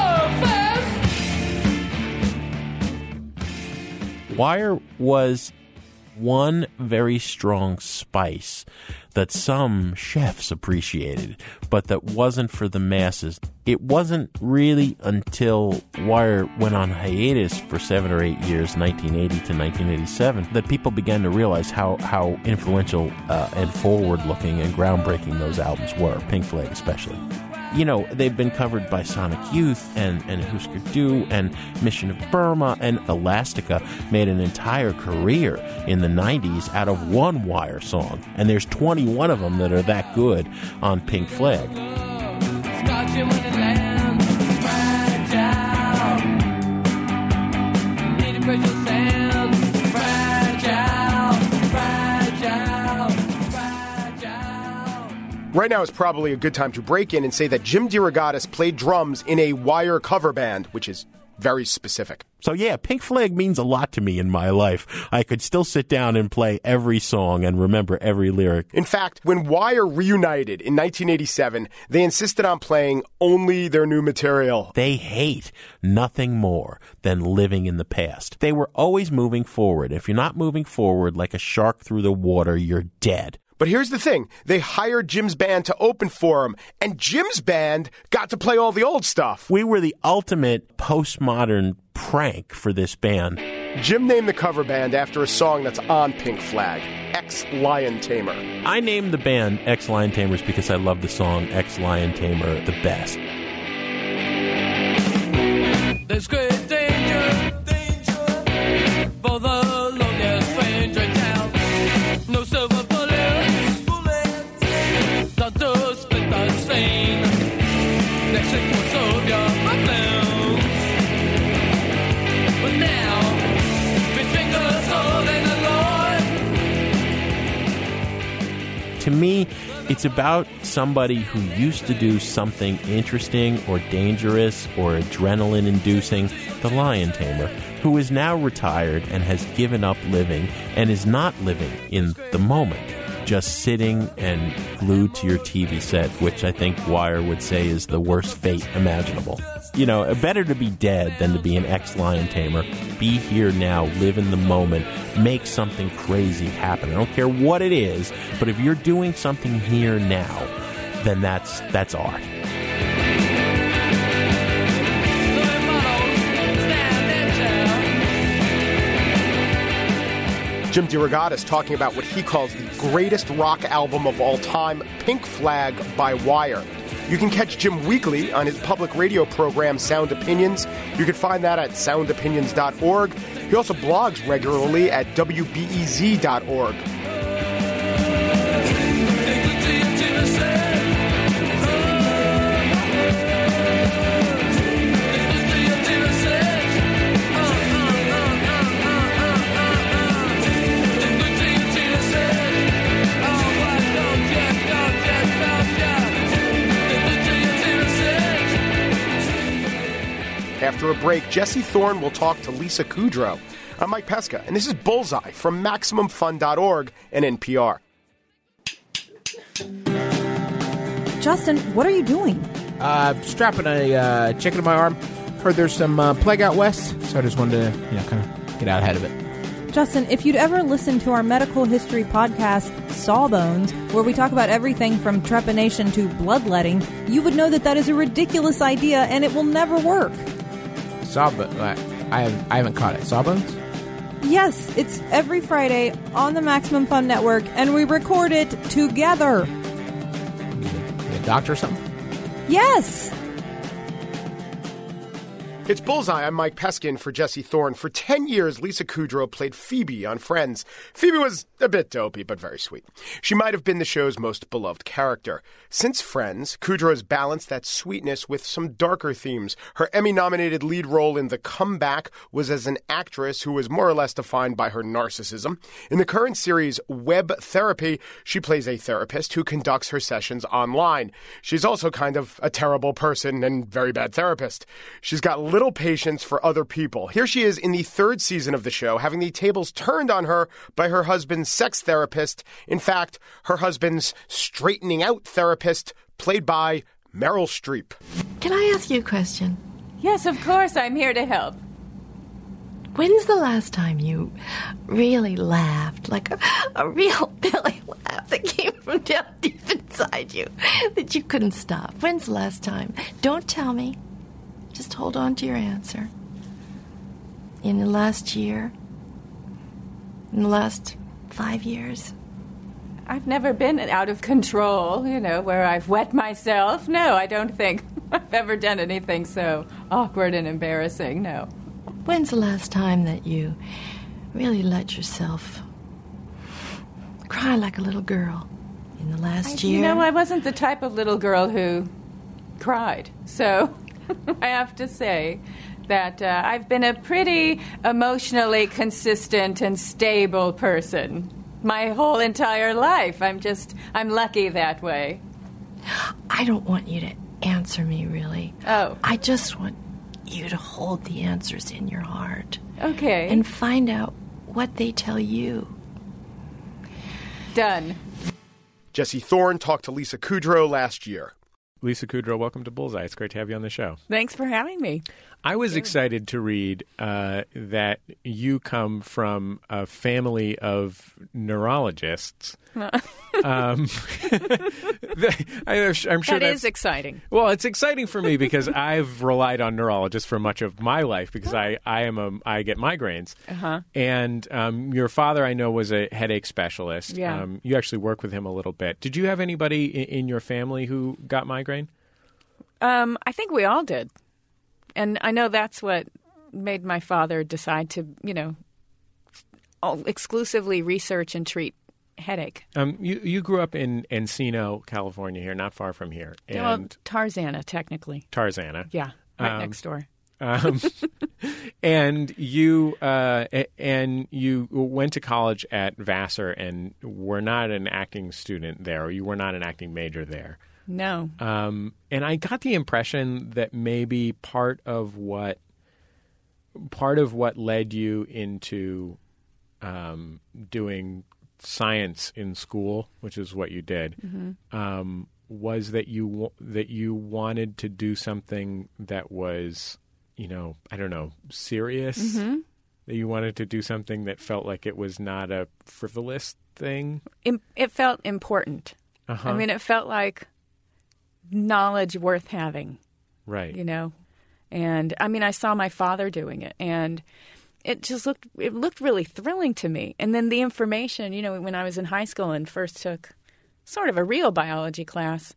the surface. Wire was one very strong spice that some chefs appreciated, but that wasn't for the masses. It wasn't really until Wire went on hiatus for 7 or 8 years, 1980 to 1987, that people began to realize how influential and forward-looking and groundbreaking those albums were, Pink Floyd especially. You know, they've been covered by Sonic Youth and Husker Du and Mission of Burma, and Elastica made an entire career in the 90s out of one Wire song. And there's 21 of them that are that good on Pink Flag. Scotching when it lands, fragile. Need a precious sound, fragile. Right now is probably a good time to break in and say that Jim DeRogatis played drums in a Wire cover band, which is very specific. So yeah, Pink Flag means a lot to me in my life. I could still sit down and play every song and remember every lyric. In fact, when Wire reunited in 1987, they insisted on playing only their new material. They hate nothing more than living in the past. They were always moving forward. If you're not moving forward like a shark through the water, you're dead. But here's the thing. They hired Jim's band to open for him, and Jim's band got to play all the old stuff. We were the ultimate postmodern prank for this band. Jim named the cover band after a song that's on Pink Flag, Ex-Lion Tamer. I named the band Ex-Lion Tamers because I love the song Ex-Lion Tamer the best. There's great danger for the loneliest stranger in town. No silver bullets done to split the slain. Next week was Soviet down. But now, his fingers holding the Lord. To me, it's about somebody who used to do something interesting or dangerous or adrenaline-inducing, the Lion Tamer, who is now retired and has given up living and is not living in the moment, just sitting and glued to your TV set, which I think Wire would say is the worst fate imaginable. You know, better to be dead than to be an ex-Lion Tamer. Be here now, live in the moment, make something crazy happen. I don't care what it is, but if you're doing something here now, then that's art. Jim DeRogatis talking about what he calls the greatest rock album of all time, Pink Flag by Wire. You can catch Jim weekly on his public radio program, Sound Opinions. You can find that at soundopinions.org. He also blogs regularly at wbez.org. After a break, Jesse Thorne will talk to Lisa Kudrow. I'm Mike Pesca, and this is Bullseye from MaximumFun.org and NPR. Justin, what are you doing? Strapping a chicken to my arm. Heard there's some plague out west, so I just wanted to, kind of get out ahead of it. Justin, if you'd ever listened to our medical history podcast, Sawbones, where we talk about everything from trepanation to bloodletting, you would know that is a ridiculous idea and it will never work. I haven't caught it. Sawbones? Yes, it's every Friday on the Maximum Fun Network, and we record it together. You a doctor or something? Yes! It's Bullseye. I'm Mike Peskin for Jesse Thorne. For 10 years, Lisa Kudrow played Phoebe on Friends. Phoebe was a bit dopey, but very sweet. She might have been the show's most beloved character. Since Friends, Kudrow has balanced that sweetness with some darker themes. Her Emmy-nominated lead role in The Comeback was as an actress who was more or less defined by her narcissism. In the current series, Web Therapy, she plays a therapist who conducts her sessions online. She's also kind of a terrible person and very bad therapist. She's got little patience for other people. Here she is in the third season of the show, having the tables turned on her by her husband's sex therapist. In fact, her husband's straightening out therapist, played by Meryl Streep. Can I ask you a question? Yes, of course. I'm here to help. When's the last time you really laughed, like a real belly laugh that came from down deep inside you, that you couldn't stop? When's the last time? Don't tell me. Just hold on to your answer. In the last year? In the last 5 years? I've never been out of control, where I've wet myself. No, I don't think I've ever done anything so awkward and embarrassing, no. When's the last time that you really let yourself cry like a little girl? In the last year? I wasn't the type of little girl who cried, so I have to say that I've been a pretty emotionally consistent and stable person my whole entire life. I'm lucky that way. I don't want you to answer me, really. Oh. I just want you to hold the answers in your heart. Okay. And find out what they tell you. Done. Jesse Thorne talked to Lisa Kudrow last year. Lisa Kudrow, welcome to Bullseye. It's great to have you on the show. Thanks for having me. I was excited to read that you come from a family of neurologists. I'm sure that is exciting. Well, it's exciting for me because I've relied on neurologists for much of my life because I get migraines. Uh-huh. And your father, I know, was a headache specialist. Yeah. You actually work with him a little bit. Did you have anybody in your family who got migraine? I think we all did. And I know that's what made my father decide to, exclusively research and treat headache. You grew up in Encino, California, here, not far from here. And well, Tarzana, technically. Tarzana. Yeah, right next door. And you went to college at Vassar and were not an acting student there, or you were not an acting major there. No. And I got the impression that maybe part of what led you into doing science in school, which is what you did, Mm-hmm. Was that you wanted to do something that was, serious. Mm-hmm. That you wanted to do something that felt like it was not a frivolous thing. It felt important. Uh-huh. I mean, it felt like knowledge worth having. Right. And I mean, I saw my father doing it, and it looked really thrilling to me. And then the information, when I was in high school and first took sort of a real biology class,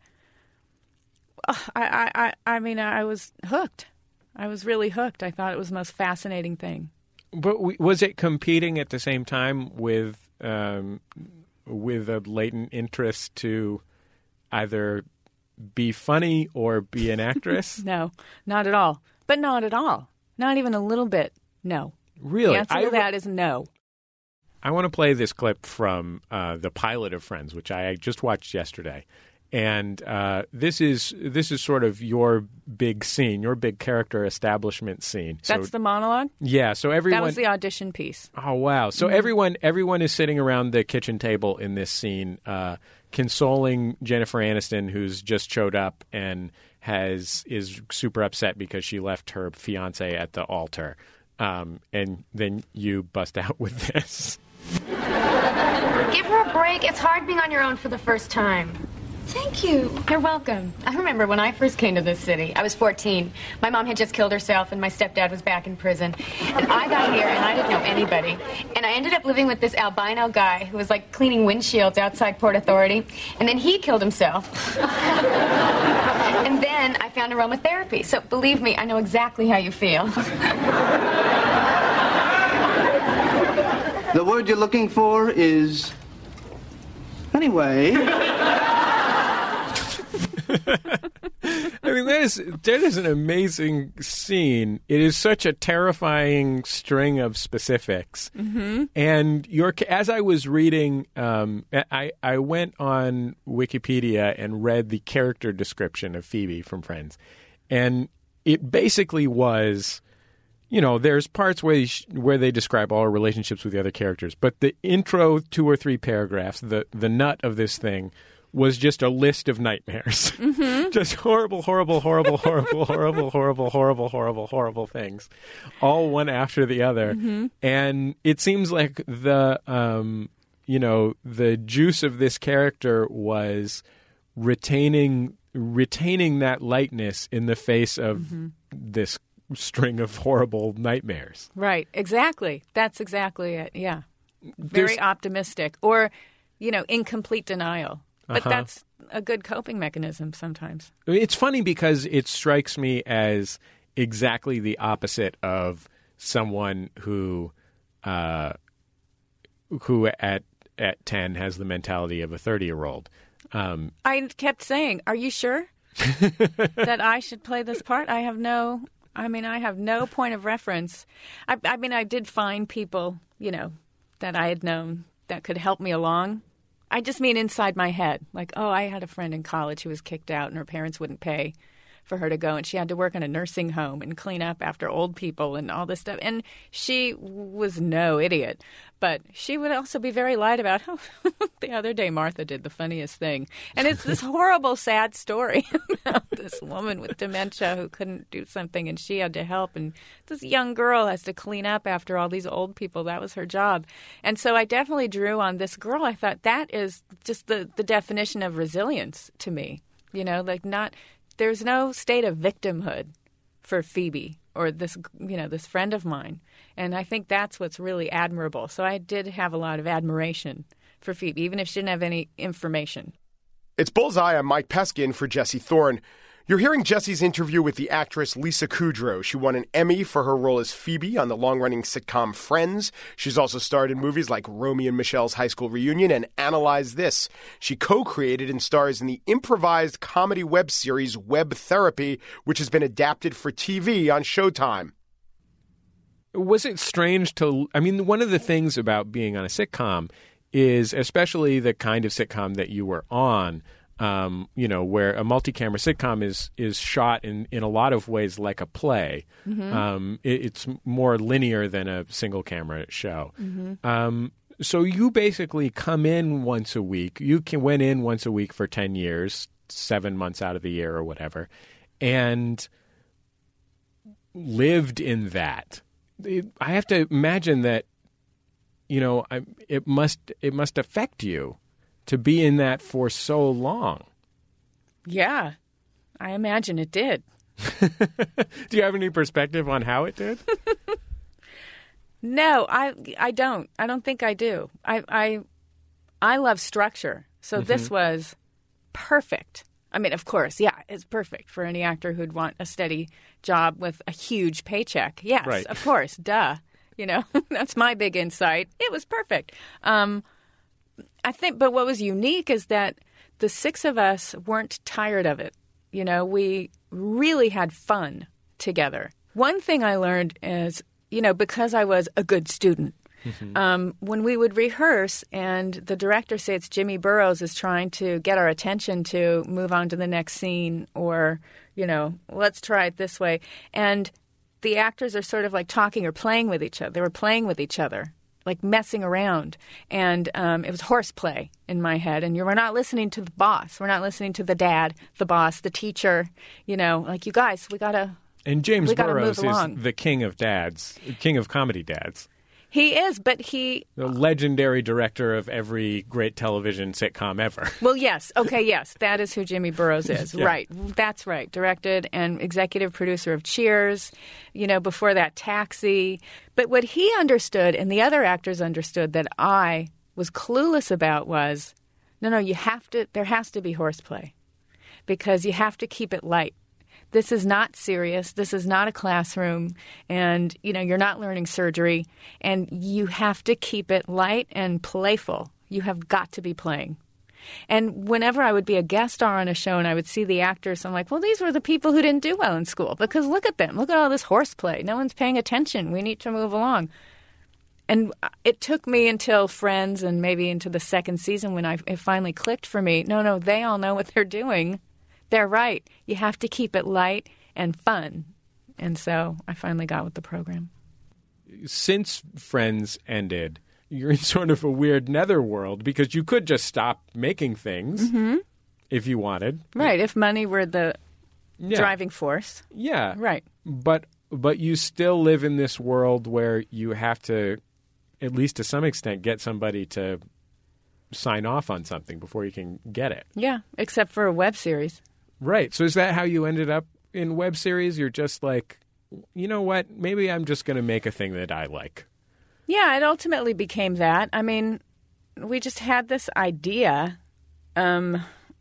I was hooked. I was really hooked. I thought it was the most fascinating thing. But was it competing at the same time with a latent interest to either be funny or be an actress? No, not at all. But not at all. Not even a little bit. No. Really? The answer to that is no. I want to play this clip from the pilot of Friends, which I just watched yesterday. And this is sort of your big scene, your big character establishment scene. That's the monologue? Yeah. So everyone. That was the audition piece. Oh, wow. So everyone is sitting around the kitchen table in this scene, consoling Jennifer Aniston, who's just showed up and is super upset because she left her fiance at the altar. And then you bust out with this. Give her a break. It's hard being on your own for the first time. Thank you. You're welcome. I remember when I first came to this city. I was 14. My mom had just killed herself, and my stepdad was back in prison. And I got here, and I didn't know anybody. And I ended up living with this albino guy who was, like, cleaning windshields outside Port Authority. And then he killed himself. And then I found aromatherapy. So believe me, I know exactly how you feel. The word you're looking for is... Anyway... I mean, that is an amazing scene. It is such a terrifying string of specifics. Mm-hmm. And as I was reading, I went on Wikipedia and read the character description of Phoebe from Friends. And it basically was, there's parts where they describe all her relationships with the other characters. But the intro 2 or 3 paragraphs, the nut of this thing, was just a list of nightmares. Mm-hmm. Just horrible, horrible, horrible, horrible, horrible, horrible, horrible, horrible, horrible things, all one after the other. Mm-hmm. And it seems like the juice of this character was retaining that lightness in the face of this string of horrible nightmares. Right, exactly. That's exactly it, yeah. Very optimistic or, in complete denial. But that's a good coping mechanism sometimes. It's funny because it strikes me as exactly the opposite of someone who at 10 has the mentality of a 30-year-old. I kept saying, are you sure that I should play this part? I have no point of reference. I did find people, that I had known that could help me along. I just mean inside my head. Like, I had a friend in college who was kicked out and her parents wouldn't pay for her to go. And she had to work in a nursing home and clean up after old people and all this stuff. And she was no idiot. But she would also be very light about, the other day Martha did the funniest thing. And it's this horrible, sad story about this woman with dementia who couldn't do something and she had to help. And this young girl has to clean up after all these old people. That was her job. And so I definitely drew on this girl. I thought that is just the definition of resilience to me. There's no state of victimhood for Phoebe or this friend of mine. And I think that's what's really admirable. So I did have a lot of admiration for Phoebe, even if she didn't have any information. It's Bullseye. I'm Mike Peskin for Jesse Thorne. You're hearing Jesse's interview with the actress Lisa Kudrow. She won an Emmy for her role as Phoebe on the long-running sitcom Friends. She's also starred in movies like Romy and Michelle's High School Reunion and Analyze This. She co-created and stars in the improvised comedy web series Web Therapy, which has been adapted for TV on Showtime. Was it strange one of the things about being on a sitcom is, especially the kind of sitcom that you were on, where a multi-camera sitcom is shot in a lot of ways like a play. Mm-hmm. It's more linear than a single-camera show. Mm-hmm. So you basically come in once a week. Went in once a week for 10 years, 7 months out of the year or whatever, and lived in that. I have to imagine that, it must affect you to be in that for so long. Yeah, I imagine it did. Do you have any perspective on how it did? No, I don't. I don't think I do. I love structure. So this was perfect. I mean, of course, yeah, it's perfect for any actor who'd want a steady job with a huge paycheck. Yes, right. Of course, duh. That's my big insight. It was perfect. I think, but what was unique is that the 6 of us weren't tired of it. We really had fun together. One thing I learned is, because I was a good student, when we would rehearse and the director say it's Jimmy Burrows is trying to get our attention to move on to the next scene or, let's try it this way. And the actors are sort of like talking or playing with each other. They were playing with each other. like messing around, and it was horseplay in my head. And we're not listening to the boss. We're not listening to the dad, the boss, the teacher. You know, like, you guys, we gotta. And James we gotta Burrows move is along. the king of dads, king of comedy dads. He is, but he. The legendary director of every great television sitcom ever. Well, yes. Okay, yes. That is who Jimmy Burrows is. Yeah. Right. That's right. Directed and executive producer of Cheers, you know, before that Taxi. But what he understood and the other actors understood that I was clueless about was, no, you have to, there has to be horseplay because you have to keep it light. This is not serious. This is not a classroom. And, you know, you're not learning surgery. And you have to keep it light and playful. You have got to be playing. And whenever I would be a guest star on a show and I would see the actors, I'm like, well, these were the people who didn't do well in school because look at them. Look at all this horseplay. No one's paying attention. We need to move along. And it took me until Friends and maybe into the second season when it finally clicked for me. No, they all know what they're doing. They're right. You have to keep it light and fun. And so I finally got with the program. Since Friends ended, you're in sort of a weird netherworld because you could just stop making things if you wanted. Right. If money were the driving force. Yeah. Right. But you still live in this world where you have to, at least to some extent, get somebody to sign off on something before you can get it. Yeah, except for a web series. Right. So is that how you ended up in web series? You're just like, you know what? Maybe I'm just going to make a thing that I like. Yeah, it ultimately became that. I mean, we just had this idea that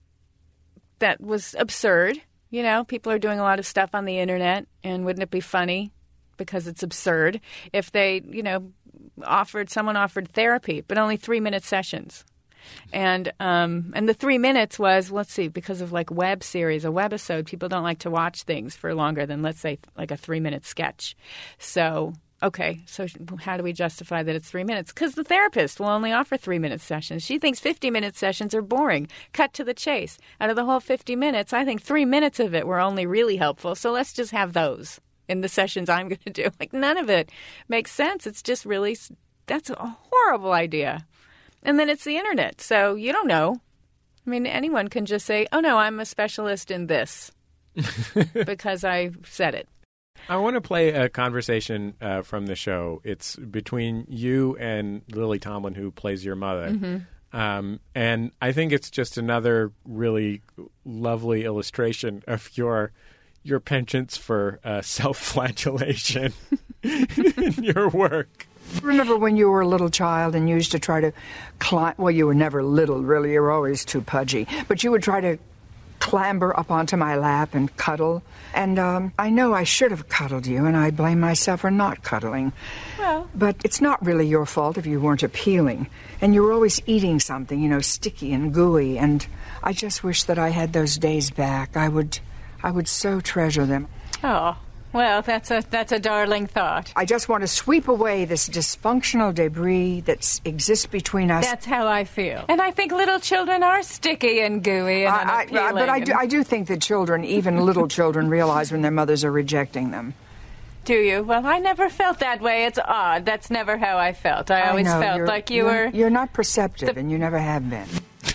was absurd. You know, people are doing a lot of stuff on the internet, and wouldn't it be funny, because it's absurd, if they, you know, someone offered therapy, but only 3-minute sessions. And the 3 minutes was, let's see, because of like web series, a webisode, people don't like to watch things for longer than, let's say, like a 3-minute sketch. So, okay, so how do we justify that it's 3 minutes? Because the therapist will only offer 3-minute sessions. She thinks 50-minute sessions are boring. Cut to the chase. Out of the whole 50 minutes, I think 3 minutes of it were only really helpful. So let's just have those in the sessions I'm going to do. Like, none of it makes sense. It's just really, that's a horrible idea. And then it's the internet, so you don't know. I mean, anyone can just say, oh, no, I'm a specialist in this because I said it. I want to play a conversation from the show. It's between you and Lily Tomlin, who plays your mother. Mm-hmm. And I think it's just another really lovely illustration of your penchants for self-flagellation in your work. Remember when you were a little child and you used to try to climb? Well, you were never little, really. You were always too pudgy. But you would try to clamber up onto my lap and cuddle. And I know I should have cuddled you, and I blame myself for not cuddling. Well, but it's not really your fault if you weren't appealing. And you were always eating something, you know, sticky and gooey. And I just wish that I had those days back. I would so treasure them. Oh. Well, that's a darling thought. I just want to sweep away this dysfunctional debris that exists between us. That's how I feel. And I think little children are sticky and gooey and unappealing. But I do think that children, even little children, realize when their mothers are rejecting them. Do you? Well, I never felt that way. It's odd. That's never how I felt. I always felt like you were... You're not perceptive, and you never have been.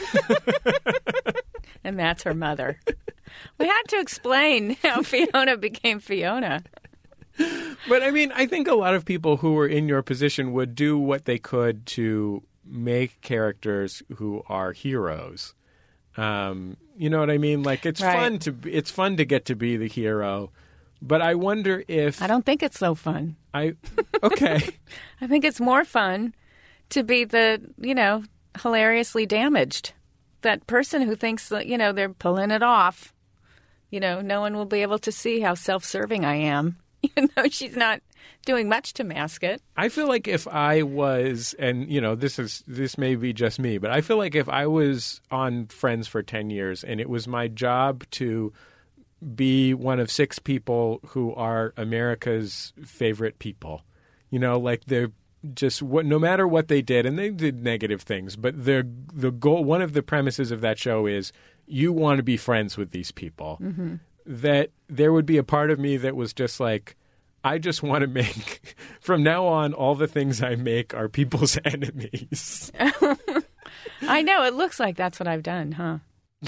And that's her mother. We had to explain how Fiona became Fiona. But, I mean, I think a lot of people who were in your position would do what they could to make characters who are heroes. You know what I mean? Like, it's fun to get to be the hero. But I wonder if... I don't think it's so fun. Okay. I think it's more fun to be the, you know, hilariously damaged. That person who thinks, you know, they're pulling it off. You know, no one will be able to see how self-serving I am, even though she's not doing much to mask it. I feel like if I was, and, you know, this may be just me, but I feel like if I was on Friends for 10 years and it was my job to be one of 6 people who are America's favorite people, you know, like they're just no matter what they did, and they did negative things, but the goal, one of the premises of that show is you want to be friends with these people. Mm-hmm. That there would be a part of me that was just like, I just want to make From now on, all the things I make are people's enemies. I know. It looks like that's what I've done, huh?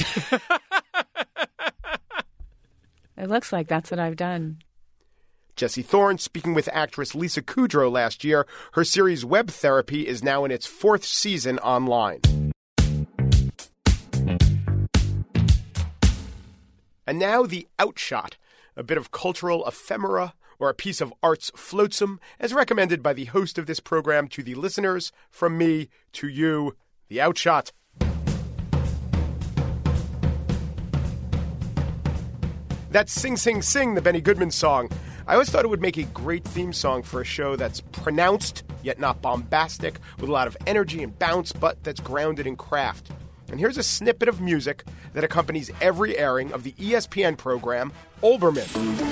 It looks like that's what I've done. Jesse Thorne speaking with actress Lisa Kudrow last year. Her series Web Therapy is now in its 4th season online. And now the outshot, a bit of cultural ephemera or a piece of art's flotsam, as recommended by the host of this program to the listeners, from me to you, the outshot. That's Sing, Sing, Sing, the Benny Goodman song. I always thought it would make a great theme song for a show that's pronounced, yet not bombastic, with a lot of energy and bounce, but that's grounded in craft. And here's a snippet of music that accompanies every airing of the ESPN program, Olbermann.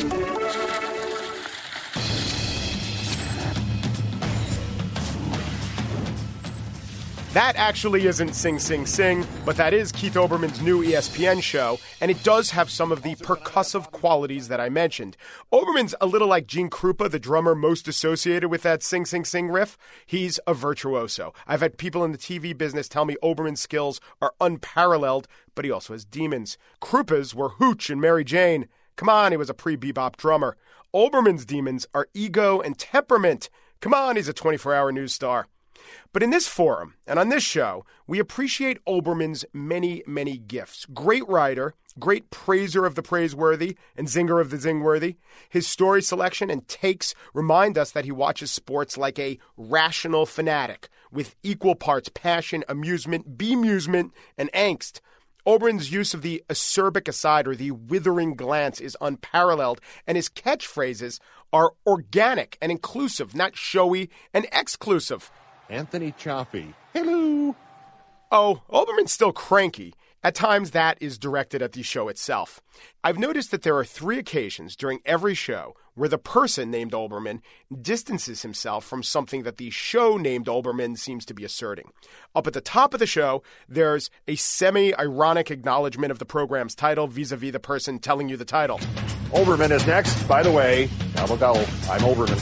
That actually isn't Sing, Sing, Sing, but that is Keith Olbermann's new ESPN show, and it does have some of the percussive qualities that I mentioned. Olbermann's a little like Gene Krupa, the drummer most associated with that Sing, Sing, Sing riff. He's a virtuoso. I've had people in the TV business tell me Olbermann's skills are unparalleled, but he also has demons. Krupa's were Hooch and Mary Jane. Come on, he was a pre-bebop drummer. Olbermann's demons are ego and temperament. Come on, he's a 24-hour news star. But in this forum, and on this show, we appreciate Olbermann's many, many gifts. Great writer, great praiser of the praiseworthy, and zinger of the zingworthy. His story selection and takes remind us that he watches sports like a rational fanatic, with equal parts passion, amusement, bemusement, and angst. Olbermann's use of the acerbic aside, or the withering glance, is unparalleled, and his catchphrases are organic and inclusive, not showy and exclusive. Anthony Chaffee. Hello. Oh, Olbermann's still cranky. At times, that is directed at the show itself. I've noticed that there are 3 occasions during every show where the person named Olbermann distances himself from something that the show named Olbermann seems to be asserting. Up at the top of the show, there's a semi-ironic acknowledgement of the program's title vis-a-vis the person telling you the title. Olbermann is next. By the way, gobble gobble, I'm Olbermann.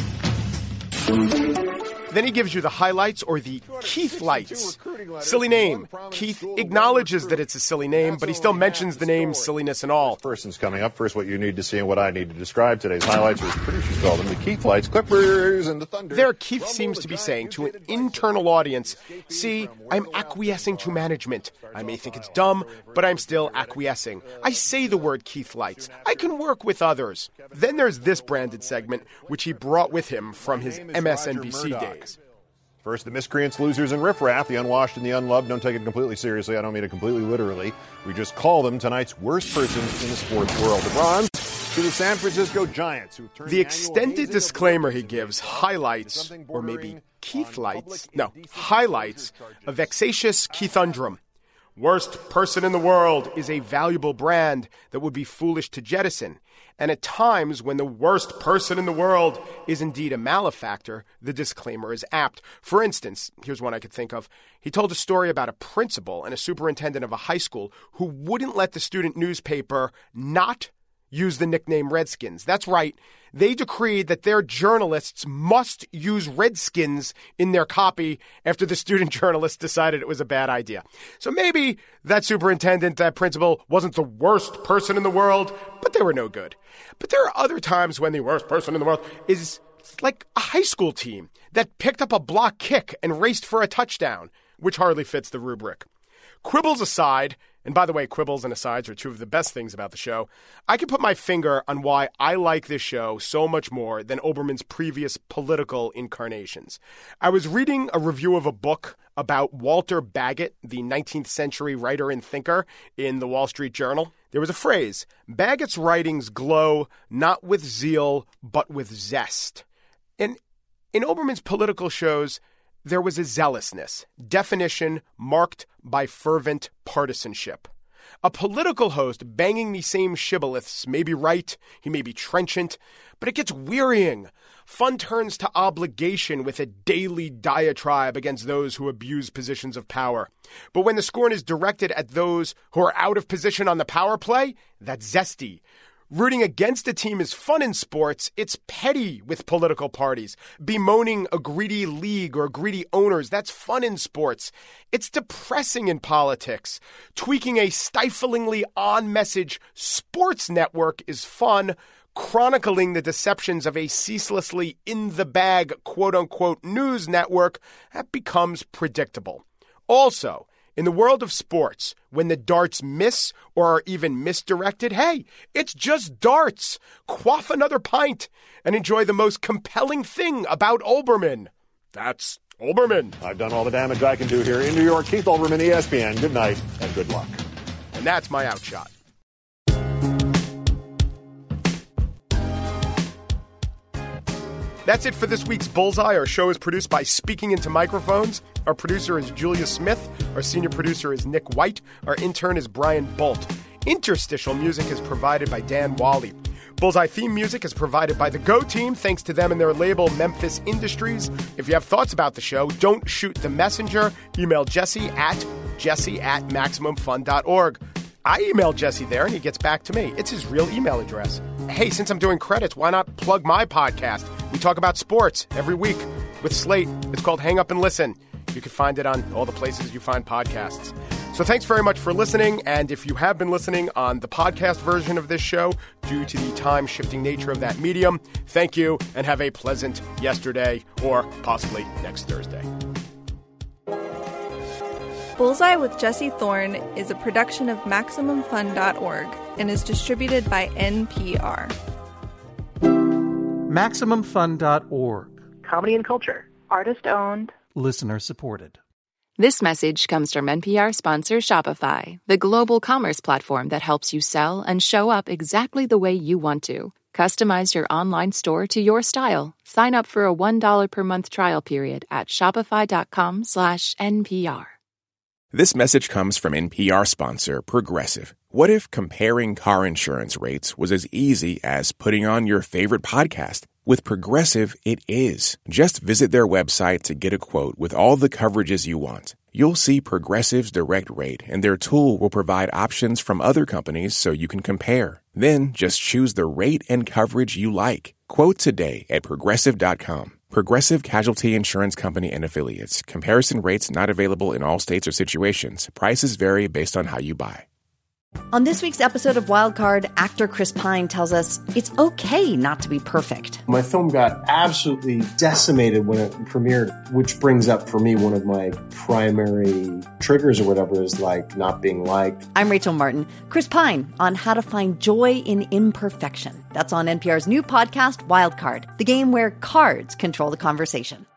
Then he gives you the highlights, or the Keith lights. Silly name. Keith acknowledges that it's a silly name, but he still mentions the name, silliness and all. Person's coming up. First, what you need to see and what I need to describe. Today's highlights, or as producers call them, the Keith lights, Clippers, and the Thunder. There, Keith seems to be saying to an internal audience, see, I'm acquiescing to management. I may think it's dumb, but I'm still acquiescing. I say the word Keith lights. I can work with others. Then there's this branded segment, which he brought with him from his MSNBC days. First, the miscreants, losers, and riffraff, the unwashed and the unloved. Don't take it completely seriously. I don't mean it completely literally. We just call them tonight's worst persons in the sports world. The bronze to the San Francisco Giants, who've turned the extended disclaimer he gives highlights, or maybe Keith lights, no, highlights a vexatious Keithundrum. Worst person in the world is a valuable brand that would be foolish to jettison. And at times, when the worst person in the world is indeed a malefactor, the disclaimer is apt. For instance, here's one I could think of. He told a story about a principal and a superintendent of a high school who wouldn't let the student newspaper not use the nickname Redskins. That's right. They decreed that their journalists must use Redskins in their copy after the student journalists decided it was a bad idea. So maybe that superintendent, that principal, wasn't the worst person in the world, but they were no good. But there are other times when the worst person in the world is like a high school team that picked up a block kick and raced for a touchdown, which hardly fits the rubric. Quibbles aside, and by the way, quibbles and asides are 2 of the best things about the show, I can put my finger on why I like this show so much more than Olbermann's previous political incarnations. I was reading a review of a book about Walter Baggett, the 19th century writer and thinker, in the Wall Street Journal. There was a phrase, Baggett's writings glow not with zeal, but with zest. And in Olbermann's political shows, there was a zealousness, definition marked by fervent partisanship. A political host banging the same shibboleths may be right, he may be trenchant, but it gets wearying. Fun turns to obligation with a daily diatribe against those who abuse positions of power. But when the scorn is directed at those who are out of position on the power play, that's zesty. Rooting against a team is fun in sports. It's petty with political parties. Bemoaning a greedy league or greedy owners, that's fun in sports. It's depressing in politics. Tweaking a stiflingly on-message sports network is fun. Chronicling the deceptions of a ceaselessly in-the-bag quote-unquote news network, that becomes predictable. Also, in the world of sports, when the darts miss or are even misdirected, hey, it's just darts. Quaff another pint and enjoy the most compelling thing about Olbermann. That's Olbermann. I've done all the damage I can do here in New York. Keith Olbermann, ESPN. Good night and good luck. And that's my outshot. That's it for this week's Bullseye. Our show is produced by Speaking Into Microphones. Our producer is Julia Smith. Our senior producer is Nick White. Our intern is Brian Bolt. Interstitial music is provided by Dan Wally. Bullseye theme music is provided by the Go Team, thanks to them and their label, Memphis Industries. If you have thoughts about the show, don't shoot the messenger. Email Jesse at MaximumFun.org. I email Jesse there, and he gets back to me. It's his real email address. Hey, since I'm doing credits, why not plug my podcast? We talk about sports every week with Slate. It's called Hang Up and Listen. You can find it on all the places you find podcasts. So thanks very much for listening, and if you have been listening on the podcast version of this show, due to the time-shifting nature of that medium, thank you, and have a pleasant yesterday, or possibly next Thursday. Bullseye with Jesse Thorne is a production of MaximumFun.org and is distributed by NPR. MaximumFun.org. Comedy and culture. Artist-owned. Listener-supported. This message comes from NPR sponsor Shopify, the global commerce platform that helps you sell and show up exactly the way you want to. Customize your online store to your style. Sign up for a $1 per month trial period at shopify.com/NPR. This message comes from NPR sponsor Progressive. What if comparing car insurance rates was as easy as putting on your favorite podcast? With Progressive, it is. Just visit their website to get a quote with all the coverages you want. You'll see Progressive's direct rate, and their tool will provide options from other companies so you can compare. Then just choose the rate and coverage you like. Quote today at Progressive.com. Progressive Casualty Insurance Company and Affiliates. Comparison rates not available in all states or situations. Prices vary based on how you buy. On this week's episode of Wild Card, actor Chris Pine tells us it's okay not to be perfect. My film got absolutely decimated when it premiered, which brings up for me one of my primary triggers or whatever is like not being liked. I'm Rachel Martin. Chris Pine on how to find joy in imperfection. That's on NPR's new podcast, Wild Card, the game where cards control the conversation.